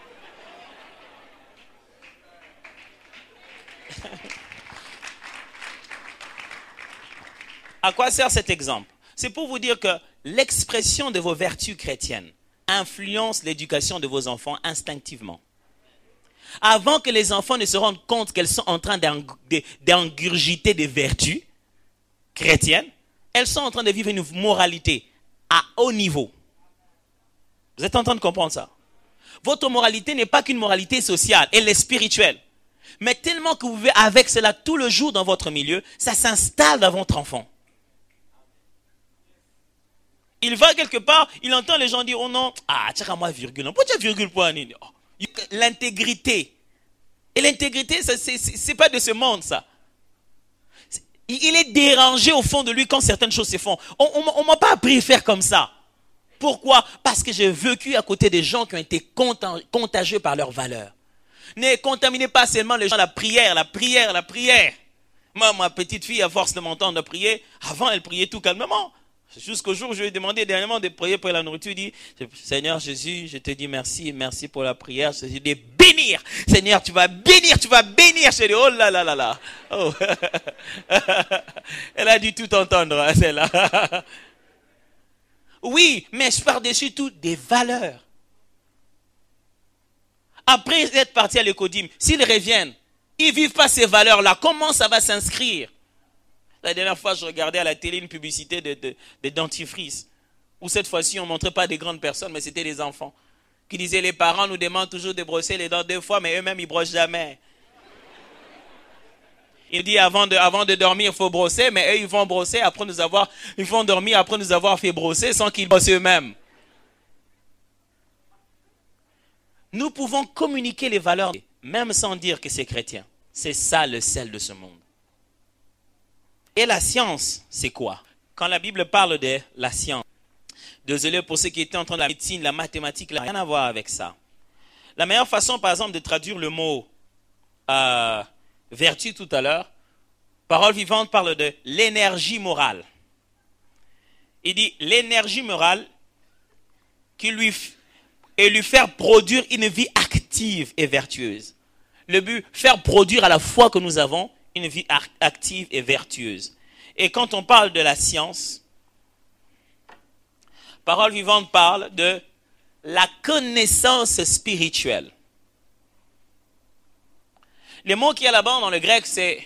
À quoi sert cet exemple? C'est pour vous dire que l'expression de vos vertus chrétiennes influence l'éducation de vos enfants instinctivement. Avant que les enfants ne se rendent compte qu'elles sont en train d'ingurgiter des vertus chrétiennes, elles sont en train de vivre une moralité à haut niveau. Vous êtes en train de comprendre ça? Votre moralité n'est pas qu'une moralité sociale, elle est spirituelle. Mais tellement que vous vivez avec cela tout le jour dans votre milieu, ça s'installe dans votre enfant. Il va quelque part, il entend les gens dire, oh non, tiens moi virgule. Pourquoi tu as virgule pour un l'intégrité. Et l'intégrité, c'est pas de ce monde, ça. Il est dérangé au fond de lui quand certaines choses se font. On m'a pas appris à faire comme ça. Pourquoi? Parce que j'ai vécu à côté des gens qui ont été contagieux par leurs valeurs. Ne contaminez pas seulement les gens, la prière. Moi, ma petite fille, à force de m'entendre prier, avant elle priait tout calmement. Jusqu'au jour où je lui ai demandé dernièrement de prier pour la nourriture, il dit, Seigneur Jésus, je te dis merci pour la prière, je te dis de bénir. Seigneur, tu vas bénir. Je dis, oh là là là là. Oh. Elle a dû tout entendre, celle-là. Oui, mais par-dessus tout, des valeurs. Après être partis à l'écodim, s'ils reviennent, ils ne vivent pas ces valeurs-là, comment ça va s'inscrire? La dernière fois, je regardais à la télé une publicité de dentifrice, où cette fois-ci, on ne montrait pas des grandes personnes, mais c'était des enfants, qui disaient, les parents nous demandent toujours de brosser les dents 2 fois, mais eux-mêmes, ils ne brossent jamais. Il dit, avant de dormir, il faut brosser, mais eux, ils vont brosser, ils vont dormir après nous avoir fait brosser, sans qu'ils brossent eux-mêmes. Nous pouvons communiquer les valeurs, même sans dire que c'est chrétien. C'est ça le sel de ce monde. Et la science, c'est quoi? Quand la Bible parle de la science, désolé pour ceux qui étaient en train de la médecine, la mathématique, n'a rien à voir avec ça. La meilleure façon, par exemple, de traduire le mot vertu tout à l'heure, Parole vivante parle de l'énergie morale. Il dit l'énergie morale qui lui faire produire une vie active et vertueuse. Le but, faire produire à la fois que nous avons une vie active et vertueuse. Et quand on parle de la science, Parole vivante parle de la connaissance spirituelle. Le mot qui est là-bas dans le grec, c'est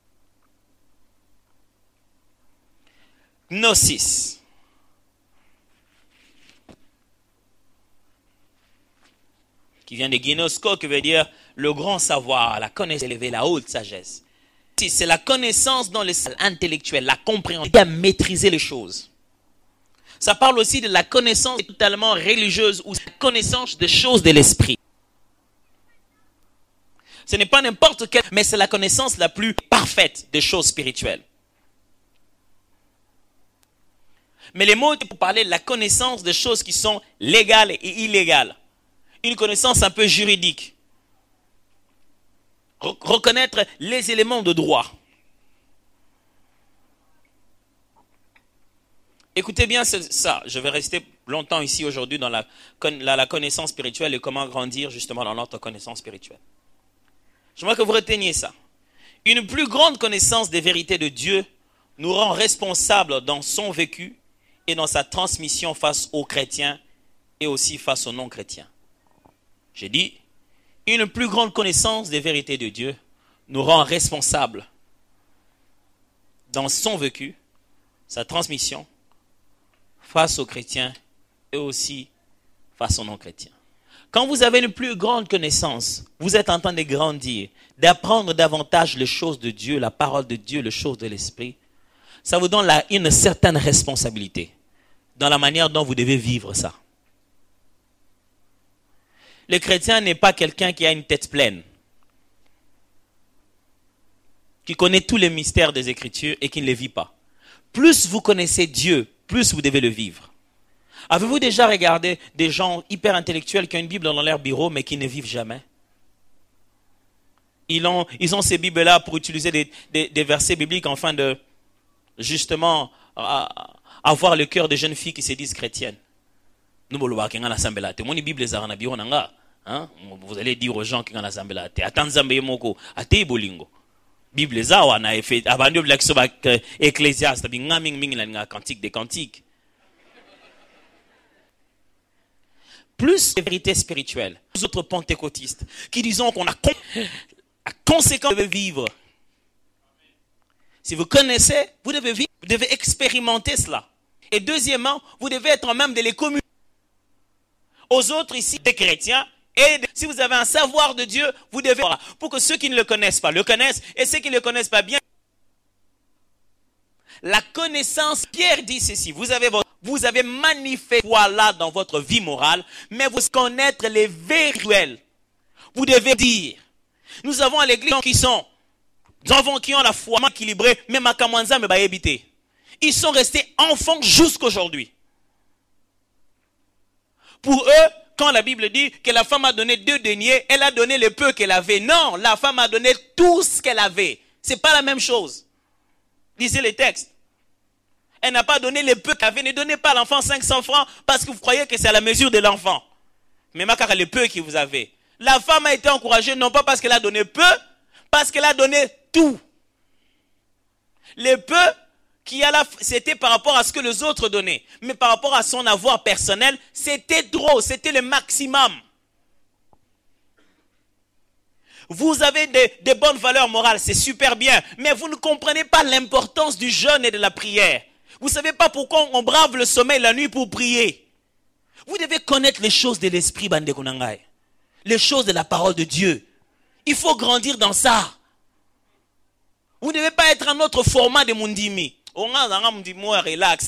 gnosis. Qui vient de ginosko, qui veut dire le grand savoir, la connaissance élevée, la haute sagesse. C'est la connaissance dans le sens intellectuel, la compréhension, à maîtriser les choses. Ça parle aussi de la connaissance totalement religieuse ou la connaissance des choses de l'esprit. Ce n'est pas n'importe quelle, mais c'est la connaissance la plus parfaite des choses spirituelles. Mais les mots pour parler de la connaissance des choses qui sont légales et illégales. Une connaissance un peu juridique. Reconnaître les éléments de droit. Écoutez bien ça. Je vais rester longtemps ici aujourd'hui dans la connaissance spirituelle et comment grandir justement dans notre connaissance spirituelle. J'aimerais que vous reteniez ça. Une plus grande connaissance des vérités de Dieu nous rend responsables dans son vécu et dans sa transmission face aux chrétiens et aussi face aux non-chrétiens. J'ai dit, une plus grande connaissance des vérités de Dieu nous rend responsables dans son vécu, sa transmission, face aux chrétiens et aussi face aux non-chrétiens. Quand vous avez une plus grande connaissance, vous êtes en train de grandir, d'apprendre davantage les choses de Dieu, la parole de Dieu, les choses de l'esprit. Ça vous donne une certaine responsabilité dans la manière dont vous devez vivre ça. Le chrétien n'est pas quelqu'un qui a une tête pleine, qui connaît tous les mystères des Écritures et qui ne les vit pas. Plus vous connaissez Dieu, plus vous devez le vivre. Avez-vous déjà regardé des gens hyper intellectuels qui ont une Bible dans leur bureau mais qui ne vivent jamais? Ils ont ces Bibles-là pour utiliser des versets bibliques afin de, justement, avoir le cœur des jeunes filles qui se disent chrétiennes. Vous allez dire aux gens qui ont l'assemblée là, Bible ça on a fait abandon l'action Ecclésiaste la cantique des cantiques. Plus les vérités spirituelles, les autres pentecôtistes qui disent qu'on a la conséquence de vivre. Si vous connaissez, vous devez vivre, vous devez expérimenter cela. Et deuxièmement, vous devez être même de les communiquer aux autres ici, des chrétiens. Et si vous avez un savoir de Dieu, vous devez, pour que ceux qui ne le connaissent pas le connaissent, et ceux qui ne le connaissent pas bien. La connaissance, Pierre dit ceci, vous avez manifesté là dans votre vie morale, mais vous connaître les vérités. Vous devez dire, nous avons à l'église qui sont, des enfants qui ont la foi équilibrée, même à Kamanza, mais habité. Ils sont restés enfants jusqu'aujourd'hui. Pour eux, quand la Bible dit que la femme a donné 2 deniers, elle a donné le peu qu'elle avait. Non, la femme a donné tout ce qu'elle avait. C'est pas la même chose. Lisez les textes. Elle n'a pas donné le peu qu'elle avait. Ne donnez pas à l'enfant 500 francs parce que vous croyez que c'est à la mesure de l'enfant. Mais car le peu que vous avez. La femme a été encouragée non pas parce qu'elle a donné peu, parce qu'elle a donné tout. Le peu c'était par rapport à ce que les autres donnaient. Mais par rapport à son avoir personnel, c'était trop, c'était le maximum. Vous avez des bonnes valeurs morales, c'est super bien. Mais vous ne comprenez pas l'importance du jeûne et de la prière. Vous ne savez pas pourquoi on brave le sommeil la nuit pour prier. Vous devez connaître les choses de l'esprit, Bande Konangai. Les choses de la parole de Dieu. Il faut grandir dans ça. Vous ne devez pas être un autre format de Mundimi. Relax.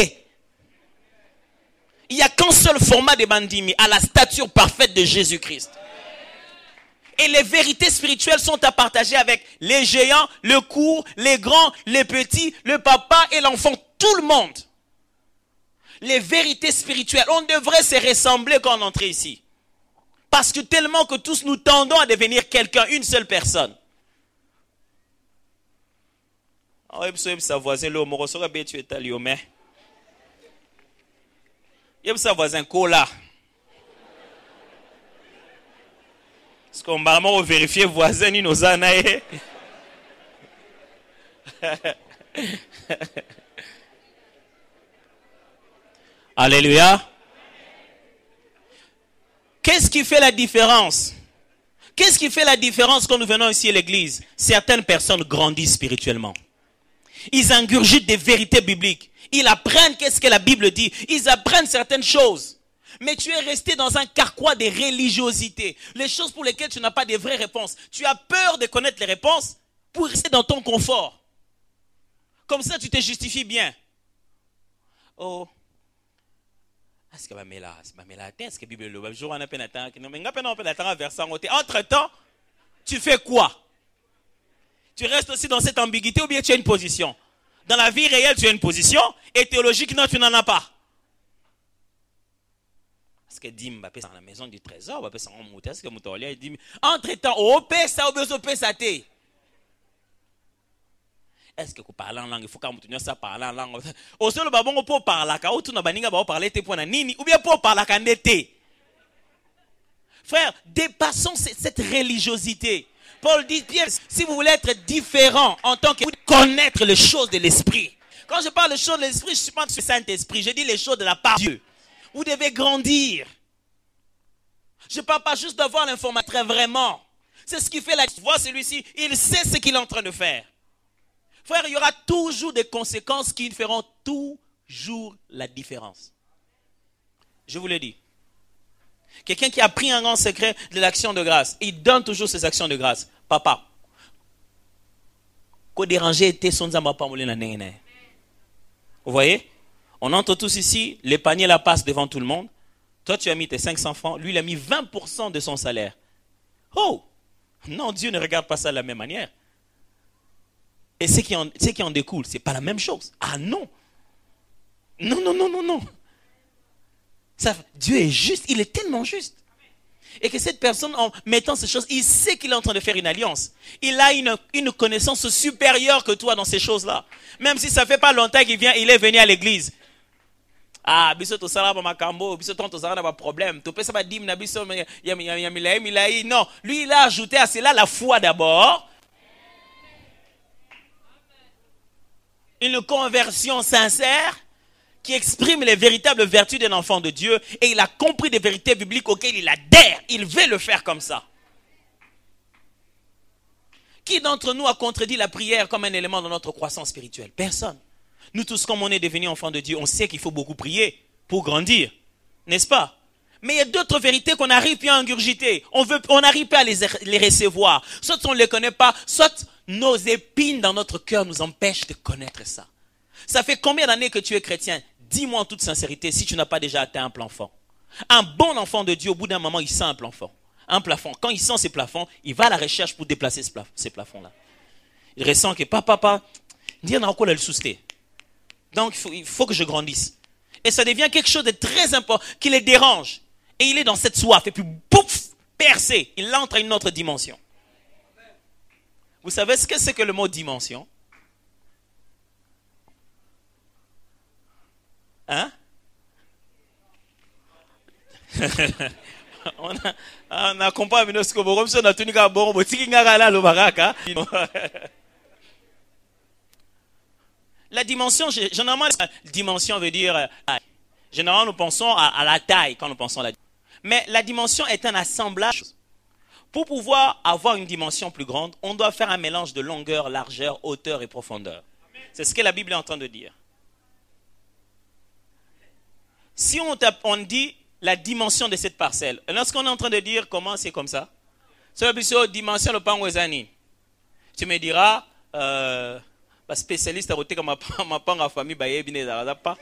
Il n'y a qu'un seul format de Bandimi, à la stature parfaite de Jésus-Christ. Et les vérités spirituelles sont à partager avec les géants, le court, les grands, les petits, le papa et l'enfant, tout le monde. Les vérités spirituelles, on devrait se ressembler quand on entre ici. Parce que tellement que tous nous tendons à devenir quelqu'un, une seule personne. Sa voisin le morosora be tu etali ome. Yeb sa voisin cola. Est-ce qu'on va vraiment vérifier voisin ni nos anae? Alléluia. Qu'est-ce qui fait la différence? Qu'est-ce qui fait la différence quand nous venons ici à l'église? Certaines personnes grandissent spirituellement. Ils ingurgitent des vérités bibliques. Ils apprennent qu'est-ce que la Bible dit. Ils apprennent certaines choses. Mais tu es resté dans un carquois de religiosité. Les choses pour lesquelles tu n'as pas de vraies réponses. Tu as peur de connaître les réponses pour rester dans ton confort. Comme ça, tu te justifies bien. Oh. Est-ce que est-ce que Bible le jour on a peine attendre entre-temps, tu fais quoi? Tu restes aussi dans cette ambiguïté ou bien tu as une position? Dans la vie réelle, tu as une position et théologique, non, tu n'en as pas. Est-ce que Dim va passer dans la maison du trésor, va passer en monter? Est-ce que Moutoualia dit entre-temps, au ça, au besoin, ça t'est? Est-ce que vous parlez en langue? Il faut qu'on continue ça parler en langue. Au seul babon, on peut parler à ou tu n'as pas parler tes points nini ou bien pour parler à n'était. Frère, dépassons cette religiosité. Paul dit, Pierre, si vous voulez être différent en tant que connaître les choses de l'esprit. Quand je parle des choses de l'esprit, je ne suis pas du Saint-Esprit. Je dis les choses de la part de Dieu. Vous devez grandir. Je ne parle pas juste d'avoir l'information, très vraiment. C'est ce qui fait la différence. Celui-ci, il sait ce qu'il est en train de faire. Frère, il y aura toujours des conséquences qui feront toujours la différence. Je vous le dis. Quelqu'un qui a pris un grand secret de l'action de grâce. Il donne toujours ses actions de grâce. Papa. Vous voyez? On entre tous ici, les paniers la passent devant tout le monde. Toi, tu as mis tes 500 francs. Lui, il a mis 20% de son salaire. Oh! Non, Dieu ne regarde pas ça de la même manière. Et ce qui en découle, ce n'est pas la même chose. Ah non! Non. Ça, Dieu est juste, il est tellement juste. Et que cette personne, en mettant ces choses, il sait qu'il est en train de faire une alliance. Il a une connaissance supérieure que toi dans ces choses-là. Même si ça ne fait pas longtemps qu'il vient, il est venu à l'église. Ah, biso to sala ba makambo, biso to sala ba problème. To pesa ba dim na biso milai. Non, lui il a ajouté à cela la foi d'abord. Une conversion sincère qui exprime les véritables vertus d'un enfant de Dieu et il a compris des vérités bibliques auxquelles il adhère. Il veut le faire comme ça. Qui d'entre nous a contredit la prière comme un élément de notre croissance spirituelle? Personne. Nous tous, comme on est devenus enfants de Dieu, on sait qu'il faut beaucoup prier pour grandir. N'est-ce pas? Mais il y a d'autres vérités qu'on n'arrive plus à ingurgiter. On n'arrive pas à les recevoir. Soit on ne les connaît pas, soit nos épines dans notre cœur nous empêchent de connaître ça. Ça fait combien d'années que tu es chrétien? Dis-moi en toute sincérité si tu n'as pas déjà atteint un plafond. Un bon enfant de Dieu, au bout d'un moment, il sent un plafond. Un plafond. Quand il sent ces plafonds, il va à la recherche pour déplacer ces plafonds-là. Il ressent que papa, dire n'a quoi le souster. Donc il faut que je grandisse. Et ça devient quelque chose de très important qui les dérange. Et il est dans cette soif. Et puis, pouf, percé. Il entre à une autre dimension. Vous savez ce que c'est que le mot dimension? Hein? on a compris Minosco comme ça on a tenu qu'à bon le baraka. La dimension, généralement, dimension veut dire généralement nous pensons à la taille quand nous pensons à la dimension. Mais la dimension est un assemblage. Pour pouvoir avoir une dimension plus grande, on doit faire un mélange de longueur, largeur, hauteur et profondeur. C'est ce que la Bible est en train de dire. Si on dit la dimension de cette parcelle, lorsqu'on est en train de dire comment c'est comme ça, c'est la dimension de Pangwezani. Tu me diras, spécialiste à côté comme ma pang à famille, bah yébine da pas.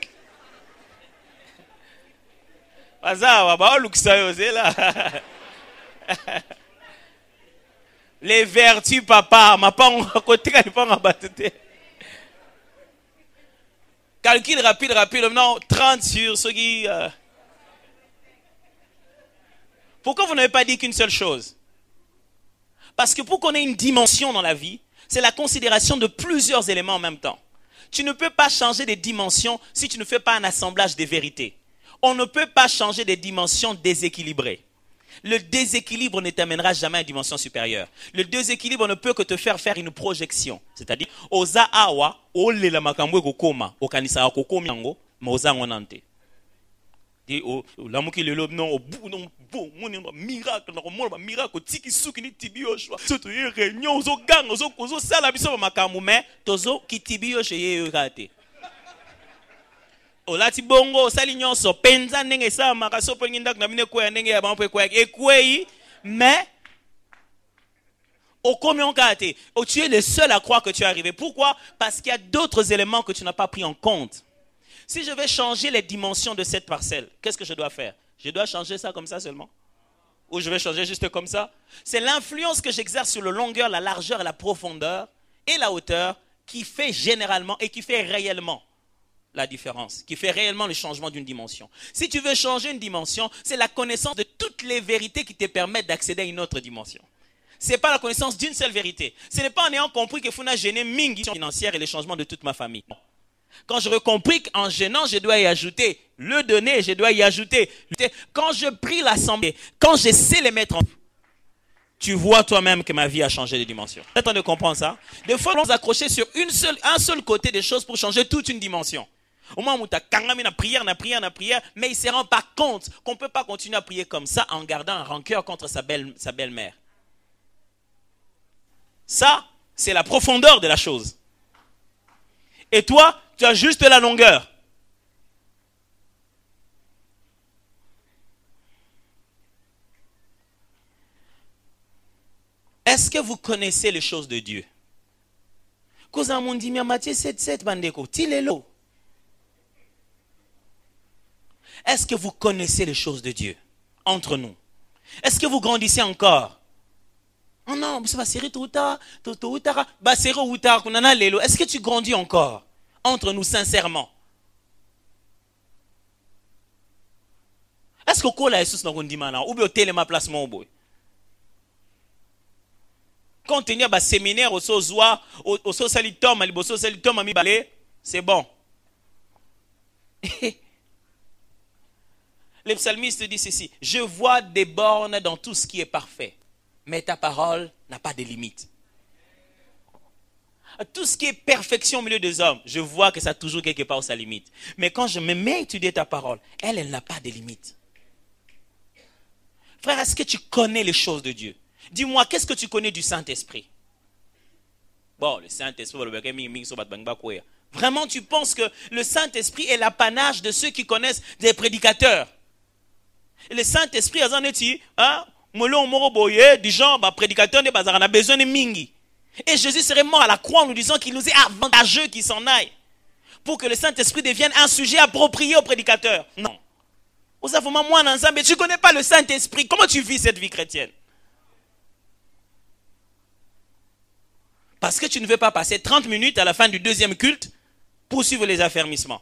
Les vertus, papa, ma pang à côté quand il pang à battre. Calcul rapide, maintenant 30 sur ce qui... Pourquoi vous n'avez pas dit qu'une seule chose? Parce que pour qu'on ait une dimension dans la vie, c'est la considération de plusieurs éléments en même temps. Tu ne peux pas changer des dimensions si tu ne fais pas un assemblage des vérités. On ne peut pas changer des dimensions déséquilibrées. Le déséquilibre ne t'amènera jamais à une dimension supérieure. Le déséquilibre ne peut que te faire une projection. C'est-à-dire, oza awa, ole la makambo kokoma, okanisa kokomi yango, moza ngonante. Dit la muki le lob non bon miracle na miracle tiki suki ni tibioshwa. Surtout une réunion ozo gang ozo sala biso makambo mais tozo ki tibiosh ye kate. Olati bongo sali nyonso penza ndenge sa makaso pe ngindak na mine kwa ndenge ya bampe kwa ekwei mais au combien kate tu es le seul à croire que tu es arrivé. Pourquoi? Parce qu'il y a d'autres éléments que tu n'as pas pris en compte. Si je vais changer les dimensions de cette parcelle, qu'est-ce que je dois faire? Je dois changer ça comme ça seulement? Ou je vais changer juste comme ça? C'est l'influence que j'exerce sur la longueur, la largeur, la profondeur et la hauteur qui fait généralement et qui fait réellement la différence, qui fait réellement le changement d'une dimension. Si tu veux changer une dimension, c'est la connaissance de toutes les vérités qui te permettent d'accéder à une autre dimension. Ce n'est pas la connaissance d'une seule vérité. Ce n'est pas en ayant compris qu'il faut gêner mingi financière et le changement de toute ma famille. Quand j'aurais compris qu'en gênant, je dois y ajouter le donner, je dois y ajouter. Quand je prie l'assemblée, quand je sais les mettre en... Tu vois toi-même que ma vie a changé de dimension. Tu es en train de comprendre ça? Des fois, on s'accrocher sur un seul côté des choses pour changer toute une dimension. Au moment où tu as kangami na prière, mais il ne se rend pas compte qu'on ne peut pas continuer à prier comme ça en gardant un rancœur contre sa belle-mère. Ça, c'est la profondeur de la chose. Et toi, tu as juste la longueur. Est-ce que vous connaissez les choses de Dieu? Matthieu 7, bandeko, tilelo. Est-ce que vous connaissez les choses de Dieu entre nous? Est-ce que vous grandissez encore? Oh non, c'est pas série tout tard, bah série ou tard, kunana lelo. Est-ce que tu grandis encore entre nous sincèrement? Est-ce que kola Jesus na kondimana ou bien télé ma place mon boy? Quand on y a un séminaire au Sozoa, au Sosalitum, au Sosalitum, c'est bon. Le psalmiste dit ceci: je vois des bornes dans tout ce qui est parfait, mais ta parole n'a pas de limite. Tout ce qui est perfection au milieu des hommes, je vois que ça a toujours quelque part sa limite. Mais quand je me mets à étudier ta parole, elle n'a pas de limite. Frère, est-ce que tu connais les choses de Dieu? Dis-moi, qu'est-ce que tu connais du Saint-Esprit? Bon, le Saint-Esprit, vraiment, tu penses que le Saint-Esprit est l'apanage de ceux qui connaissent des prédicateurs? Et le Saint-Esprit, ils ont dit, des gens, prédicateurs, on a besoin de mingi. Et Jésus serait mort à la croix en nous disant qu'il nous est avantageux qu'il s'en aille pour que le Saint-Esprit devienne un sujet approprié aux prédicateurs. Non. Tu ne connais pas le Saint-Esprit. Comment tu vis cette vie chrétienne? Parce que tu ne veux pas passer 30 minutes à la fin du deuxième culte pour suivre les affermissements.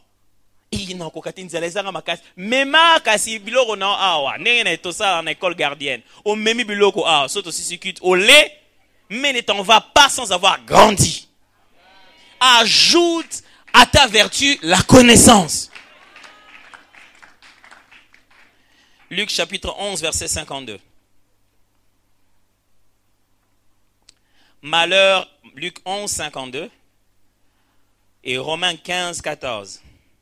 Mema kasi biloko na awa nenge na etosa en école gardienne. O memi biloko awa soto sisi culte au lait, mais ne t'en va pas sans avoir grandi. Ajoute à ta vertu la connaissance. Luc chapitre 11 verset 52. Malheur, Luc 11, 52 et Romains 15, 14.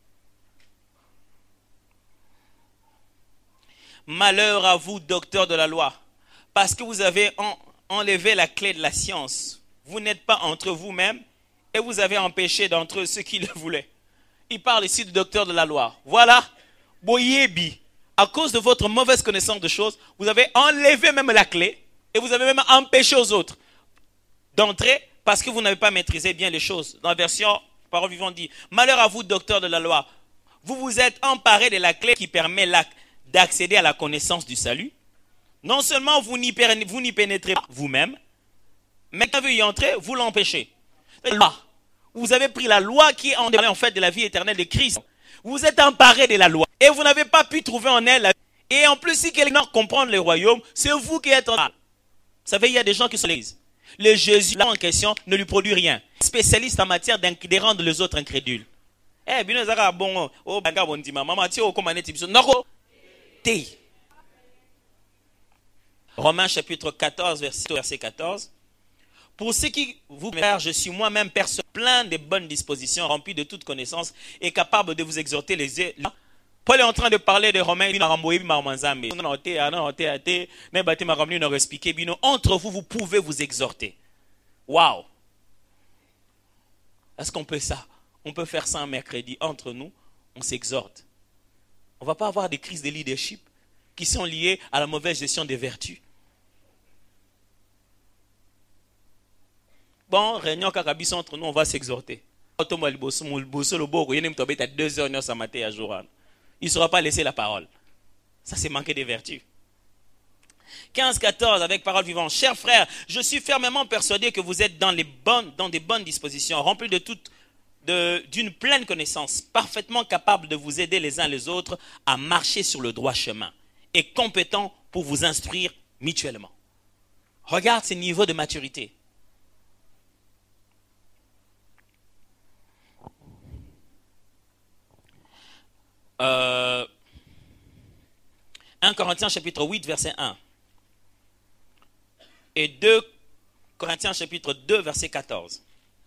Malheur à vous, docteurs de la loi, parce que vous avez enlevé la clé de la science. Vous n'êtes pas entre vous-même et vous avez empêché d'entre eux ceux qui le voulaient. Il parle ici du docteur de la loi. Voilà, Boyebi, à cause de votre mauvaise connaissance de choses, vous avez enlevé même la clé et vous avez même empêché aux autres d'entrer parce que vous n'avez pas maîtrisé bien les choses. Dans la version Parole vivante dit: malheur à vous, docteurs de la loi, vous vous êtes emparés de la clé qui permet d'accéder à la connaissance du salut. Non seulement vous n'y pénétrez pas vous-même, mais quand vous y entrez, vous l'empêchez. Vous avez pris la loi qui est en fait de la vie éternelle de Christ. Vous êtes emparés de la loi et vous n'avez pas pu trouver en elle la vie. Et en plus, si quelqu'un comprend le royaume, c'est vous qui êtes en mal. Vous savez, il y a des gens qui se lisent. Le Jésus là en question ne lui produit rien. Spécialiste en matière de rendre les autres incrédules. Romains chapitre 14, verset 14. Pour ceux qui vous frères, je suis moi-même personne plein de bonnes dispositions, rempli de toute connaissance et capable de vous exhorter les uns. Paul est en train de parler de Romains. Entre vous, vous pouvez vous exhorter. Waouh! Est-ce qu'on peut ça? On peut faire ça un mercredi entre nous, on s'exhorte. On ne va pas avoir des crises de leadership qui sont liées à la mauvaise gestion des vertus. Bon, réunion kakabis entre nous, on va s'exhorter. Il ne sera pas laissé la parole. Ça, c'est manquer des vertus. 15-14 avec parole vivante. Chers frères, je suis fermement persuadé que vous êtes dans des bonnes dispositions, remplis d'une pleine connaissance, parfaitement capables de vous aider les uns les autres à marcher sur le droit chemin et compétents pour vous instruire mutuellement. Regarde ces niveaux de maturité. 1 Corinthiens chapitre 8 verset 1 et 2 Corinthiens chapitre 2 verset 14.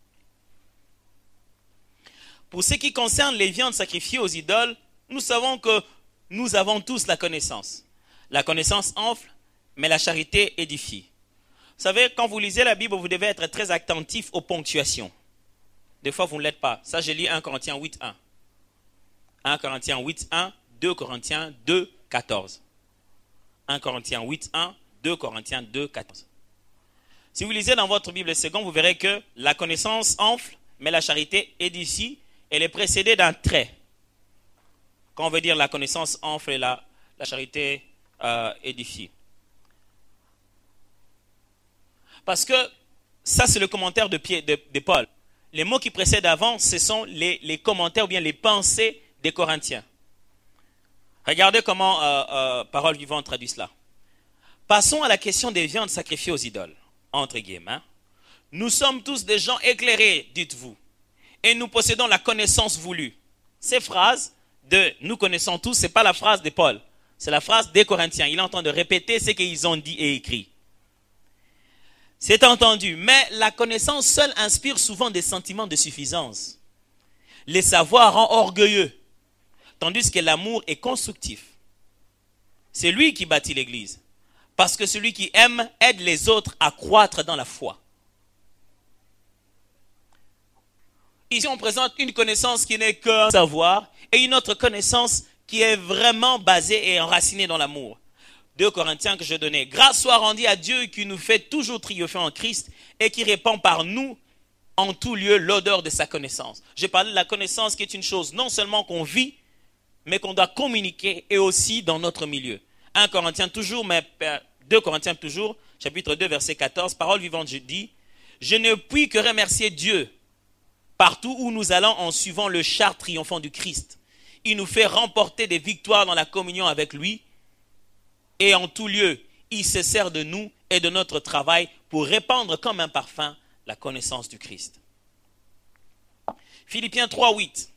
Pour ce qui concerne les viandes sacrifiées aux idoles, nous savons que nous avons tous la connaissance. La connaissance enfle, mais la charité édifie. Vous savez, quand vous lisez la Bible, vous devez être très attentif aux ponctuations. Des fois, vous ne l'êtes pas. Ça, je lis 1 Corinthiens 8, 1. 1 Corinthiens 8, 1, 2 Corinthiens 2, 14. 1 Corinthiens 8, 1, 2 Corinthiens 2, 14. Si vous lisez dans votre Bible second, vous verrez que la connaissance enfle, mais la charité édifie. Elle est précédée d'un trait. Quand on veut dire la connaissance enfle et la charité édifie. Parce que ça, c'est le commentaire de Paul. Les mots qui précèdent avant, ce sont les commentaires ou bien les pensées des Corinthiens. Regardez comment Parole Vivante traduit cela. Passons à la question des viandes sacrifiées aux idoles, entre guillemets. Nous sommes tous des gens éclairés, dites-vous, et nous possédons la connaissance voulue. Ces phrases de « nous connaissons tous », ce n'est pas la phrase de Paul, c'est la phrase des Corinthiens. Il est en train de répéter ce qu'ils ont dit et écrit. C'est entendu, mais la connaissance seule inspire souvent des sentiments de suffisance. Les savoirs rend orgueilleux, tandis que l'amour est constructif. C'est lui qui bâtit l'Église, parce que celui qui aime aide les autres à croître dans la foi. Ici, on présente une connaissance qui n'est qu'un savoir et une autre connaissance qui est vraiment basée et enracinée dans l'amour. 2 Corinthiens que je donnais. Grâce soit rendue à Dieu qui nous fait toujours triompher en Christ et qui répand par nous en tout lieu l'odeur de sa connaissance. J'ai parlé de la connaissance qui est une chose non seulement qu'on vit, mais qu'on doit communiquer et aussi dans notre milieu. 1 Corinthiens toujours, mais 2 Corinthiens toujours, chapitre 2, verset 14, Parole Vivante, je dis, « Je ne puis que remercier Dieu partout où nous allons en suivant le char triomphant du Christ. Il nous fait remporter des victoires dans la communion avec lui. Et en tout lieu, il se sert de nous et de notre travail pour répandre comme un parfum la connaissance du Christ. » Philippiens 3, 8.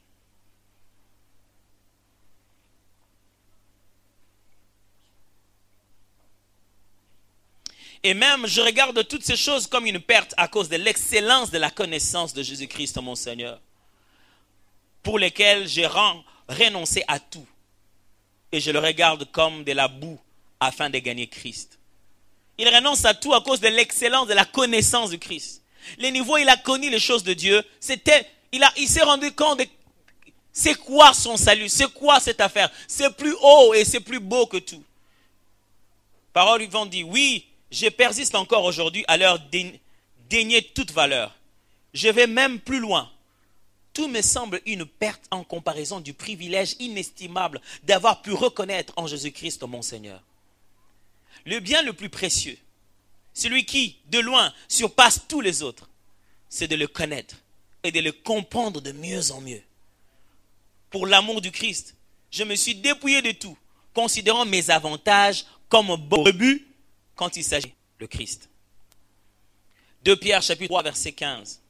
Et même, je regarde toutes ces choses comme une perte à cause de l'excellence de la connaissance de Jésus-Christ, mon Seigneur, pour lesquelles j'ai renoncé à tout. Et je le regarde comme de la boue afin de gagner Christ. Il renonce à tout à cause de l'excellence de la connaissance de Christ. Les niveaux, il a connu les choses de Dieu. Il s'est rendu compte de c'est quoi son salut, c'est quoi cette affaire. C'est plus haut et c'est plus beau que tout. Parole Vivante dit, oui, je persiste encore aujourd'hui à leur dénier toute valeur. Je vais même plus loin. Tout me semble une perte en comparaison du privilège inestimable d'avoir pu reconnaître en Jésus-Christ mon Seigneur. Le bien le plus précieux, celui qui, de loin, surpasse tous les autres, c'est de le connaître et de le comprendre de mieux en mieux. Pour l'amour du Christ, je me suis dépouillé de tout, considérant mes avantages comme brebis quand il s'agit de Christ. 2 Pierre chapitre 3 verset 15.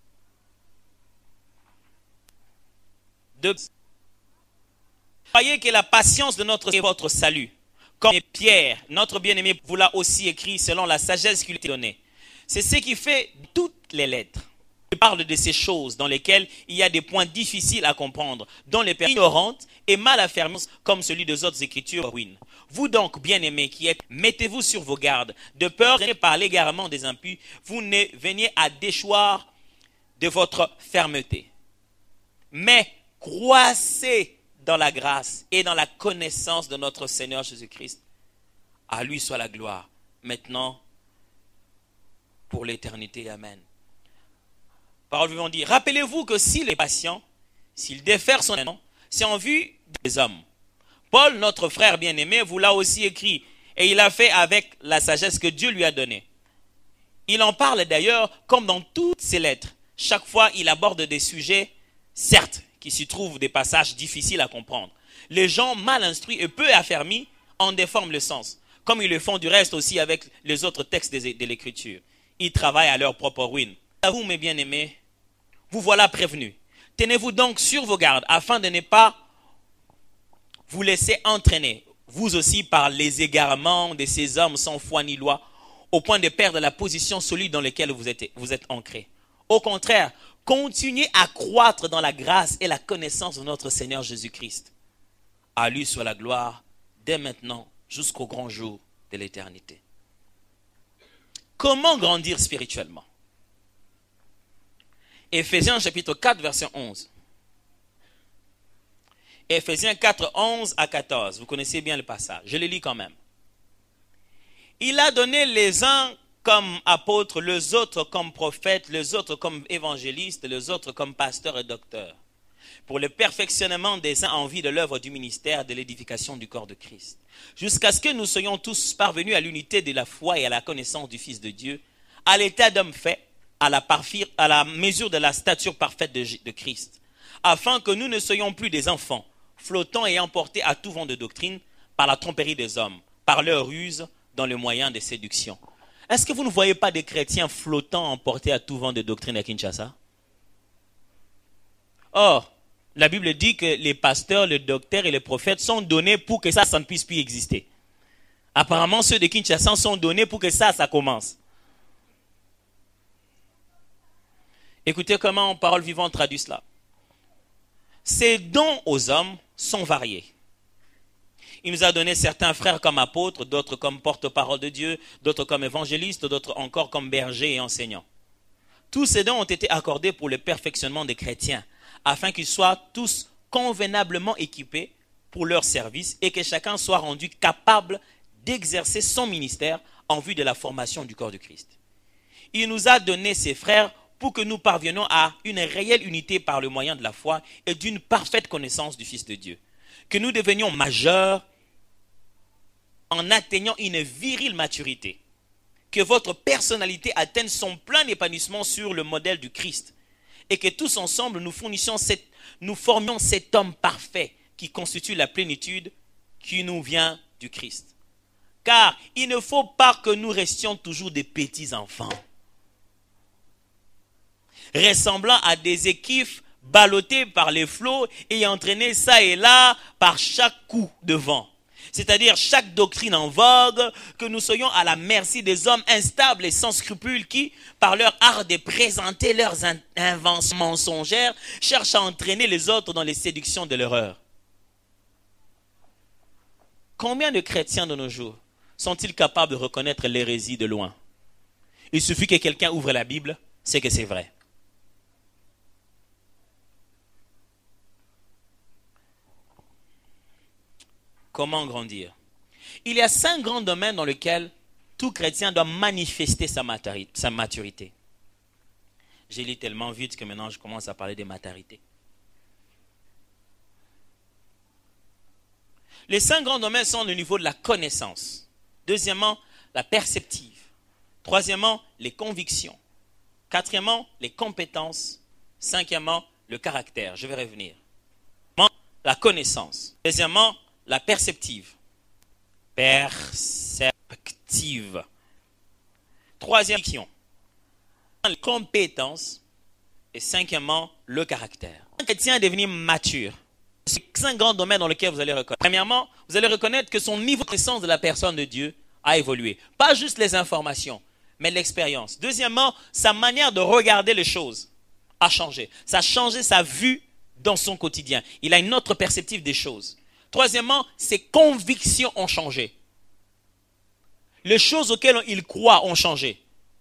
2. Croyez que la patience de votre salut, comme Pierre, notre bien-aimé, vous l'a aussi écrit selon la sagesse qu'il a donnée. C'est ce qui fait toutes les lettres. Il parle de ces choses dans lesquelles il y a des points difficiles à comprendre, dont les personnes ignorantes et mal affermies comme celui des autres écritures ruinent. Vous donc, bien-aimés qui êtes, mettez-vous sur vos gardes, de peur que par l'égarement des impies, vous ne veniez à déchoir de votre fermeté. Mais croissez dans la grâce et dans la connaissance de notre Seigneur Jésus-Christ. À lui soit la gloire, maintenant, pour l'éternité. Amen. Parole Vivante dit, rappelez-vous que s'il est patient, s'il défère son nom, c'est en vue des hommes. Paul, notre frère bien-aimé, vous l'a aussi écrit, et il a fait avec la sagesse que Dieu lui a donnée. Il en parle d'ailleurs comme dans toutes ses lettres. Chaque fois, il aborde des sujets, certes, qui s'y trouvent des passages difficiles à comprendre. Les gens mal instruits et peu affermis en déforment le sens, comme ils le font du reste aussi avec les autres textes de l'Écriture. Ils travaillent à leur propre ruine. À vous, mes bien-aimés, vous voilà prévenus. Tenez-vous donc sur vos gardes, afin de ne pas vous laisser entraîner, vous aussi, par les égarements de ces hommes sans foi ni loi, au point de perdre la position solide dans laquelle vous êtes ancrés. Au contraire, continuez à croître dans la grâce et la connaissance de notre Seigneur Jésus-Christ. À lui soit la gloire, dès maintenant, jusqu'au grand jour de l'éternité. Comment grandir spirituellement? Éphésiens chapitre 4, verset 11. Éphésiens 4, 11 à 14. Vous connaissez bien le passage. Je le lis quand même. Il a donné les uns comme apôtres, les autres comme prophètes, les autres comme évangélistes, les autres comme pasteurs et docteurs, pour le perfectionnement des saints en vue de l'œuvre du ministère de l'édification du corps de Christ, jusqu'à ce que nous soyons tous parvenus à l'unité de la foi et à la connaissance du Fils de Dieu, à l'état d'homme fait, à la mesure de la stature parfaite de Christ, afin que nous ne soyons plus des enfants, flottant et emportés à tout vent de doctrine par la tromperie des hommes, par leur ruse dans le moyen de séduction. Est-ce que vous ne voyez pas des chrétiens flottants emportés à tout vent de doctrine à Kinshasa? Or, la Bible dit que les pasteurs, les docteurs et les prophètes sont donnés pour que ça ne puisse plus exister. Apparemment, ceux de Kinshasa sont donnés pour que ça commence. Écoutez comment Parole Vivante traduit cela. Ces dons aux hommes sont variés. Il nous a donné certains frères comme apôtres, d'autres comme porte-parole de Dieu, d'autres comme évangélistes, d'autres encore comme bergers et enseignants. Tous ces dons ont été accordés pour le perfectionnement des chrétiens, afin qu'ils soient tous convenablement équipés pour leur service et que chacun soit rendu capable d'exercer son ministère en vue de la formation du corps de Christ. Il nous a donné ces frères pour que nous parvenions à une réelle unité par le moyen de la foi et d'une parfaite connaissance du Fils de Dieu. Que nous devenions majeurs en atteignant une virile maturité. Que votre personnalité atteigne son plein épanouissement sur le modèle du Christ. Et que tous ensemble nous formions cet homme parfait qui constitue la plénitude qui nous vient du Christ. Car il ne faut pas que nous restions toujours des petits enfants, ressemblant à des équifs ballottés par les flots et entraînés ça et là par chaque coup de vent. C'est-à-dire chaque doctrine en vogue, que nous soyons à la merci des hommes instables et sans scrupules qui, par leur art de présenter leurs inventions mensongères, cherchent à entraîner les autres dans les séductions de l'erreur. Combien de chrétiens de nos jours sont-ils capables de reconnaître l'hérésie de loin? Il suffit que quelqu'un ouvre la Bible, c'est que c'est vrai. Comment grandir? Il y a 5 grands domaines dans lesquels tout chrétien doit manifester sa maturité. J'ai lu tellement vite que maintenant je commence à parler de maturité. Les 5 grands domaines sont au niveau de la connaissance. Deuxièmement, la perceptive. Troisièmement, les convictions. Quatrièmement, les compétences. Cinquièmement, le caractère. Je vais revenir. La connaissance. Deuxièmement, la perceptive. Troisième, les compétences. Et cinquièmement, le caractère. Un chrétien est devenu mature. C'est 5 grands domaines dans lesquels vous allez reconnaître. Premièrement, vous allez reconnaître que son niveau de connaissance de la personne de Dieu a évolué. Pas juste les informations, mais l'expérience. Deuxièmement, sa manière de regarder les choses a changé. Ça a changé sa vue dans son quotidien. Il a une autre perspective des choses. Troisièmement, ses convictions ont changé. Les choses auxquelles il croit ont changé.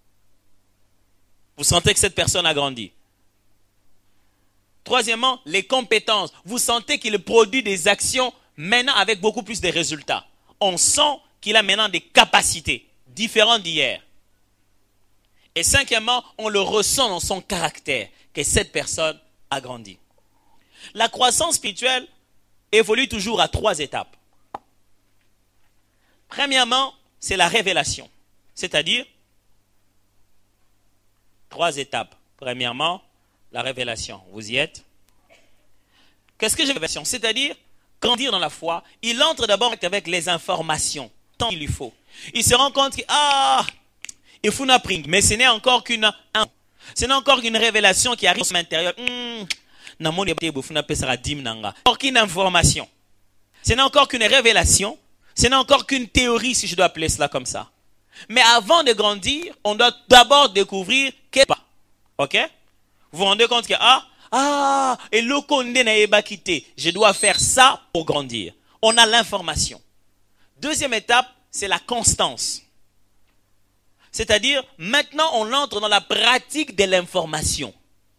Vous sentez que cette personne a grandi. Troisièmement, les compétences. Vous sentez qu'il produit des actions maintenant avec beaucoup plus de résultats. On sent qu'il a maintenant des capacités différentes d'hier. Et cinquièmement, on le ressent dans son caractère, que cette personne a grandi. La croissance spirituelle évolue toujours à 3 étapes. Premièrement, c'est la révélation. C'est-à-dire 3 étapes. Premièrement, la révélation. Vous y êtes? Qu'est-ce que j'ai révélation? C'est-à-dire grandir dans la foi. Il entre d'abord avec les informations, tant qu'il lui faut. Il se rend compte que il faut une appring, mais ce n'est encore qu'une révélation qui arrive à l'intérieur. Encore qu'une information. Ce n'est encore qu'une révélation. Ce n'est encore qu'une théorie, si je dois appeler cela comme ça. Mais avant de grandir, on doit d'abord découvrir qu'est-ce pas. Ok? Vous vous rendez compte que et le condé n'a pas quitté. Je dois faire ça pour grandir. On a l'information. Deuxième étape, c'est la constance. C'est-à-dire, maintenant, on entre dans la pratique de l'information.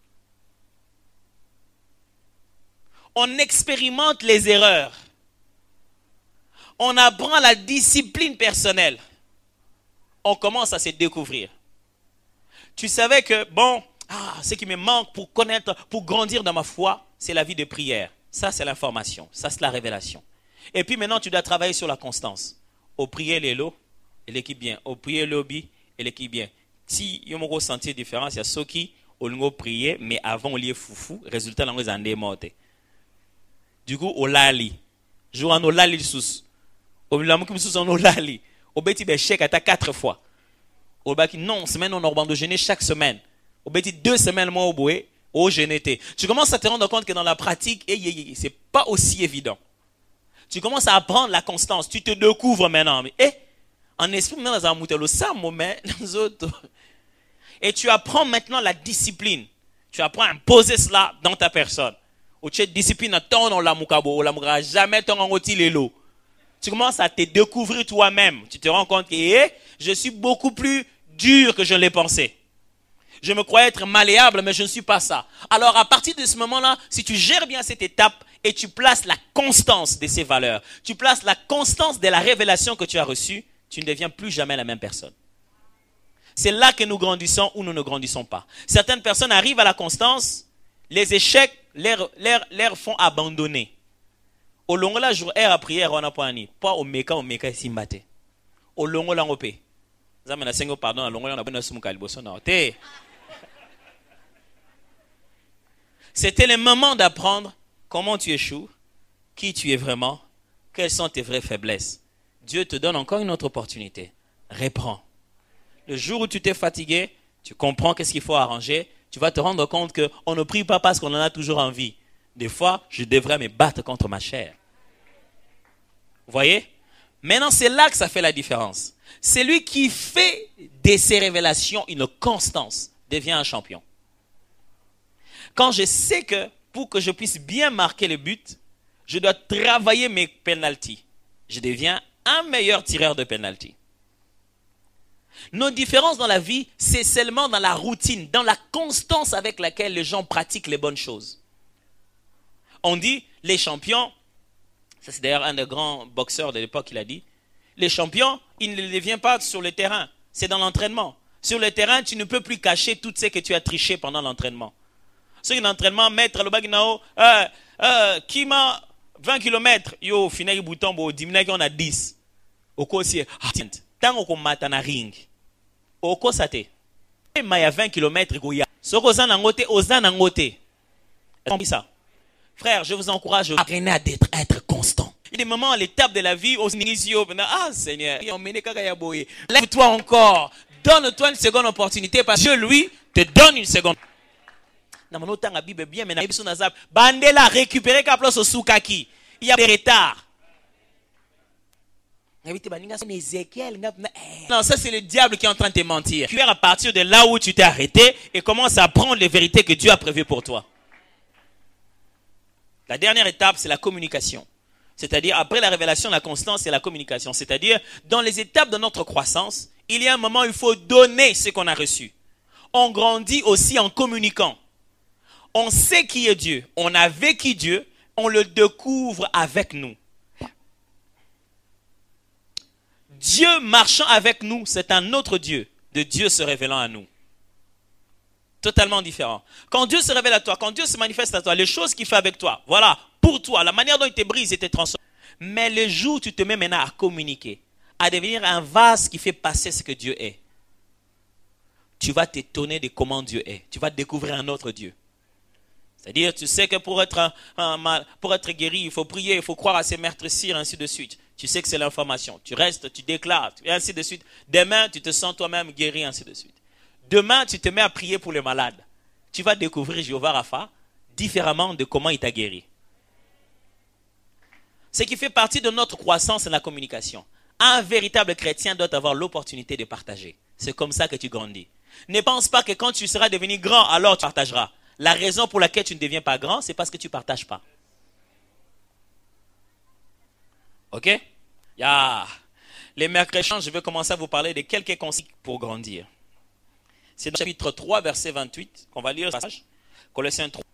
On expérimente les erreurs. On apprend la discipline personnelle. on commence à se découvrir. Tu savais que, ce qui me manque pour connaître, pour grandir dans ma foi, c'est la vie de prière. Ça, c'est l'information. Ça, c'est la révélation. Et puis maintenant, tu dois travailler sur la constance. Au prier les lots, et l'équipe bien. Au prier le lobby, et l'équipe bien. Si il y a un sentier différent, il y a ceux qui ont prié, mais avant, on lié foufou. Résultat, on les a démontés. Du coup, on l'a li. Jour en lali sous. Au milieu de sous on lali. Au bêti be chèque à 4 fois. Au baki non, semaine on a de jeûner chaque semaine. Au bêti 2 semaines moi au boué, au jeûner. Tu commences à te rendre compte que dans la pratique, c'est pas aussi évident. Tu commences à apprendre la constance. Tu te découvres maintenant. En esprit, maintenant, dans un moutelo, ça, moment, nous autres. Et tu apprends maintenant la discipline. Tu apprends à imposer cela dans ta personne. Ou tu es discipline, ton la mukabo, la mukara, jamais ton angoti lelo. Tu commences à te découvrir toi-même. Tu te rends compte que je suis beaucoup plus dur que je l'ai pensé. Je me croyais être malléable, mais je ne suis pas ça. Alors, à partir de ce moment-là, si tu gères bien cette étape et tu places la constance de ces valeurs, tu places la constance de la révélation que tu as reçue, tu ne deviens plus jamais la même personne. C'est là que nous grandissons ou nous ne grandissons pas. Certaines personnes arrivent à la constance, les échecs leur font abandonner. Au long de la jour, à prière, on n'a pas ni. Pas au meka ici maté. Au long de la opé. Zamena sengo pardon, au long de la bonne soumkali bosona. C'était le moment d'apprendre comment tu échoues, qui tu es vraiment, quelles sont tes vraies faiblesses. Dieu te donne encore une autre opportunité. Reprends. Le jour où tu t'es fatigué, tu comprends qu'est-ce qu'il faut arranger. Tu vas te rendre compte qu'on ne prie pas parce qu'on en a toujours envie. Des fois, je devrais me battre contre ma chair. Vous voyez? Maintenant, c'est là que ça fait la différence. Celui qui fait de ses révélations une constance devient un champion. Quand je sais que pour que je puisse bien marquer le but, je dois travailler mes penalties. Je deviens un meilleur tireur de penalty. Nos différences dans la vie, c'est seulement dans la routine, dans la constance avec laquelle les gens pratiquent les bonnes choses. On dit, les champions, ça c'est d'ailleurs un des grands boxeurs de l'époque qui l'a dit, les champions, ils ne deviennent pas sur le terrain, c'est dans l'entraînement. Sur le terrain, tu ne peux plus cacher tout ce que tu as triché pendant l'entraînement. Sur l'entraînement, mettre le bagnao, qui m'a 20 km, yo, final bouton, bo, 10 minutes, on a 10. Au quoi aussi, tant qu'on mata na ring. Au quoi ça te? Il y a 20 km, goya. Ce qu'on a ngoté, ozan ngoté. Ça. Frère, je vous encourage à apprenez à être constant. Il y a des moments, à l'étape de la vie, au inicio, Seigneur, lève-toi encore. Donne-toi une seconde opportunité parce que Dieu, lui, te donne une seconde. Bandela, récupérer la place au soukaki. Il y a des retards. Non, ça c'est le diable qui est en train de te mentir. Tu es à partir de là où tu t'es arrêté et commence à apprendre les vérités que Dieu a prévues pour toi. La dernière étape, c'est la communication. C'est-à-dire, après la révélation, la constance, c'est la communication. C'est-à-dire, dans les étapes de notre croissance, il y a un moment où il faut donner ce qu'on a reçu. On grandit aussi en communiquant. On sait qui est Dieu. On a vécu Dieu. On le découvre avec nous. Dieu marchant avec nous, c'est un autre Dieu, de Dieu se révélant à nous. Totalement différent. Quand Dieu se révèle à toi, quand Dieu se manifeste à toi, les choses qu'il fait avec toi, voilà, pour toi, la manière dont il te brise et te transforme. Mais le jour où tu te mets maintenant à communiquer, à devenir un vase qui fait passer ce que Dieu est, tu vas t'étonner de comment Dieu est. Tu vas découvrir un autre Dieu. C'est-à-dire, tu sais que pour être guéri, il faut prier, il faut croire à ses meurtrissures, ainsi de suite. Tu sais que c'est l'information. Tu restes, tu déclares, et ainsi de suite. Demain, tu te sens toi-même guéri, ainsi de suite. Demain, tu te mets à prier pour les malades. Tu vas découvrir Jéhovah Rapha différemment de comment il t'a guéri. Ce qui fait partie de notre croissance, c'est la communication. Un véritable chrétien doit avoir l'opportunité de partager. C'est comme ça que tu grandis. Ne pense pas que quand tu seras devenu grand, alors tu partageras. La raison pour laquelle tu ne deviens pas grand, c'est parce que tu ne partages pas. Ok? Les mercredis, je vais commencer à vous parler de quelques conseils pour grandir. C'est dans le chapitre 3, verset 28, qu'on va lire ce passage. Colossiens 3.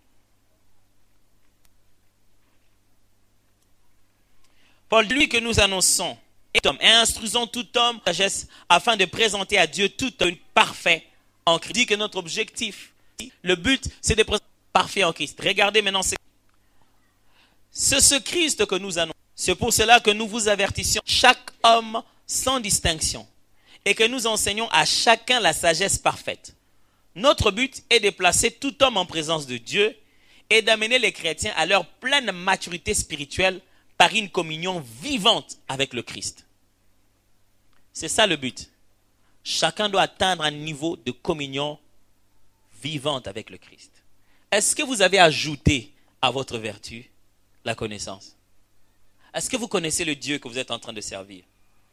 Paul, lui que nous annonçons, et instruisons tout homme sagesse afin de présenter à Dieu tout homme parfait en Christ. Dit que notre objectif, le but, c'est de présenter parfait en Christ. Regardez maintenant, c'est ce Christ que nous annonçons. C'est pour cela que nous vous avertissions, chaque homme sans distinction, et que nous enseignons à chacun la sagesse parfaite. Notre but est de placer tout homme en présence de Dieu et d'amener les chrétiens à leur pleine maturité spirituelle par une communion vivante avec le Christ. C'est ça le but. Chacun doit atteindre un niveau de communion vivante avec le Christ. Est-ce que vous avez ajouté à votre vertu la connaissance? Est-ce que vous connaissez le Dieu que vous êtes en train de servir?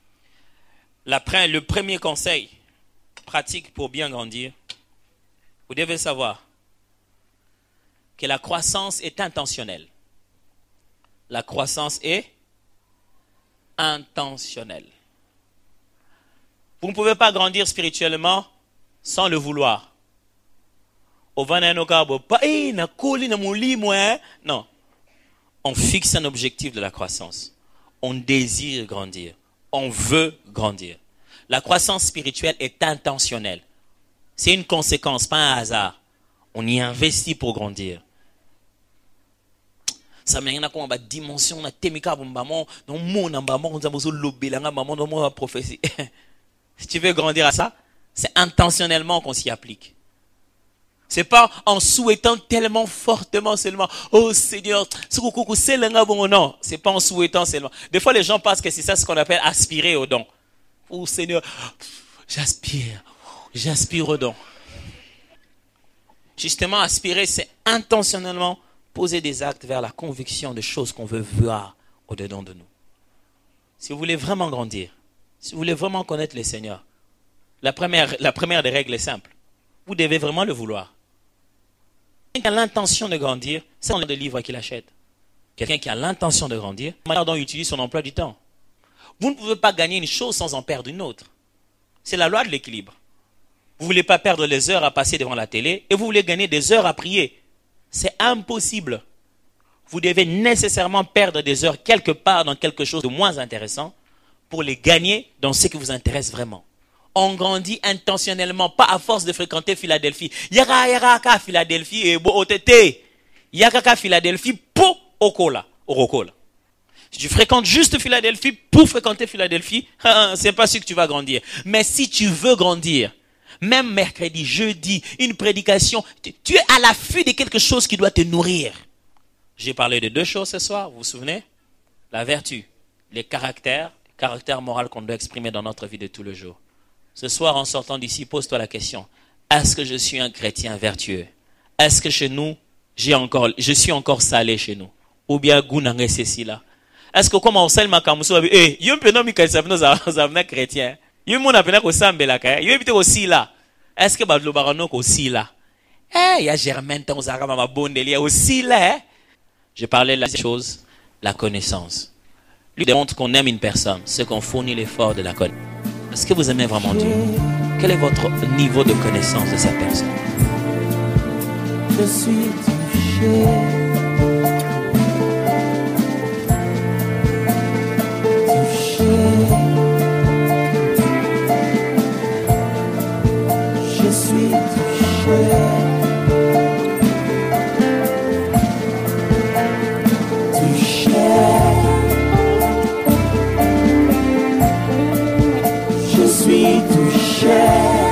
Le premier conseil pratique pour bien grandir, vous devez savoir que la croissance est intentionnelle. La croissance est intentionnelle. Vous ne pouvez pas grandir spirituellement sans le vouloir. Non. On fixe un objectif de la croissance. On désire grandir. On veut grandir. La croissance spirituelle est intentionnelle. C'est une conséquence, pas un hasard. On y investit pour grandir. Ça m'a dit qu'on a une dimension, si tu veux grandir à ça, c'est intentionnellement qu'on s'y applique. C'est pas en souhaitant tellement fortement seulement. Oh Seigneur, non, c'est pas en souhaitant seulement. Des fois, les gens pensent que c'est ça ce qu'on appelle aspirer au don. Oh Seigneur, j'aspire au don. Justement, aspirer, c'est intentionnellement poser des actes vers la conviction de choses qu'on veut voir au-dedans de nous. Si vous voulez vraiment grandir, si vous voulez vraiment connaître le Seigneur, la première des règles est simple. Vous devez vraiment le vouloir. Quelqu'un qui a l'intention de grandir, c'est dans le livre qu'il achète. Quelqu'un qui a l'intention de grandir, la manière dont il utilise son emploi du temps. Vous ne pouvez pas gagner une chose sans en perdre une autre. C'est la loi de l'équilibre. Vous ne voulez pas perdre les heures à passer devant la télé et vous voulez gagner des heures à prier. C'est impossible. Vous devez nécessairement perdre des heures quelque part dans quelque chose de moins intéressant pour les gagner dans ce qui vous intéresse vraiment. On grandit intentionnellement, pas à force de fréquenter Philadelphie. Yaka Philadelphie et Bo-O-T-T. Yaka Philadelphie pour Okola. Si tu fréquentes juste Philadelphie pour fréquenter Philadelphie, c'est pas sûr que tu vas grandir. Mais si tu veux grandir, même mercredi, jeudi, une prédication, tu es à l'affût de quelque chose qui doit te nourrir. J'ai parlé de deux choses ce soir, vous vous souvenez? La vertu, les caractères moraux qu'on doit exprimer dans notre vie de tous les jours. Ce soir, en sortant d'ici, pose-toi la question. Est-ce que je suis un chrétien vertueux? Est-ce que chez nous, je suis encore salé chez nous? Ou bien, gounangé ceci là? Est-ce que comme on sait ma kamuso, yom peno mi kaisabno zavna chrétien. Yom mon apena ko sambela kaya. Yom bite aussi là. Est-ce que badlo barano aussi là? Y a Germain ton zara ma bondeli aussi là. Je parlais de la chose, la connaissance. Lui démontre qu'on aime une personne, c'est qu'on fournit l'effort de la connaître. Est-ce que vous aimez vraiment Dieu? Quel est votre niveau de connaissance de cette personne? Je suis touché. Je suis touché. Je suis touché.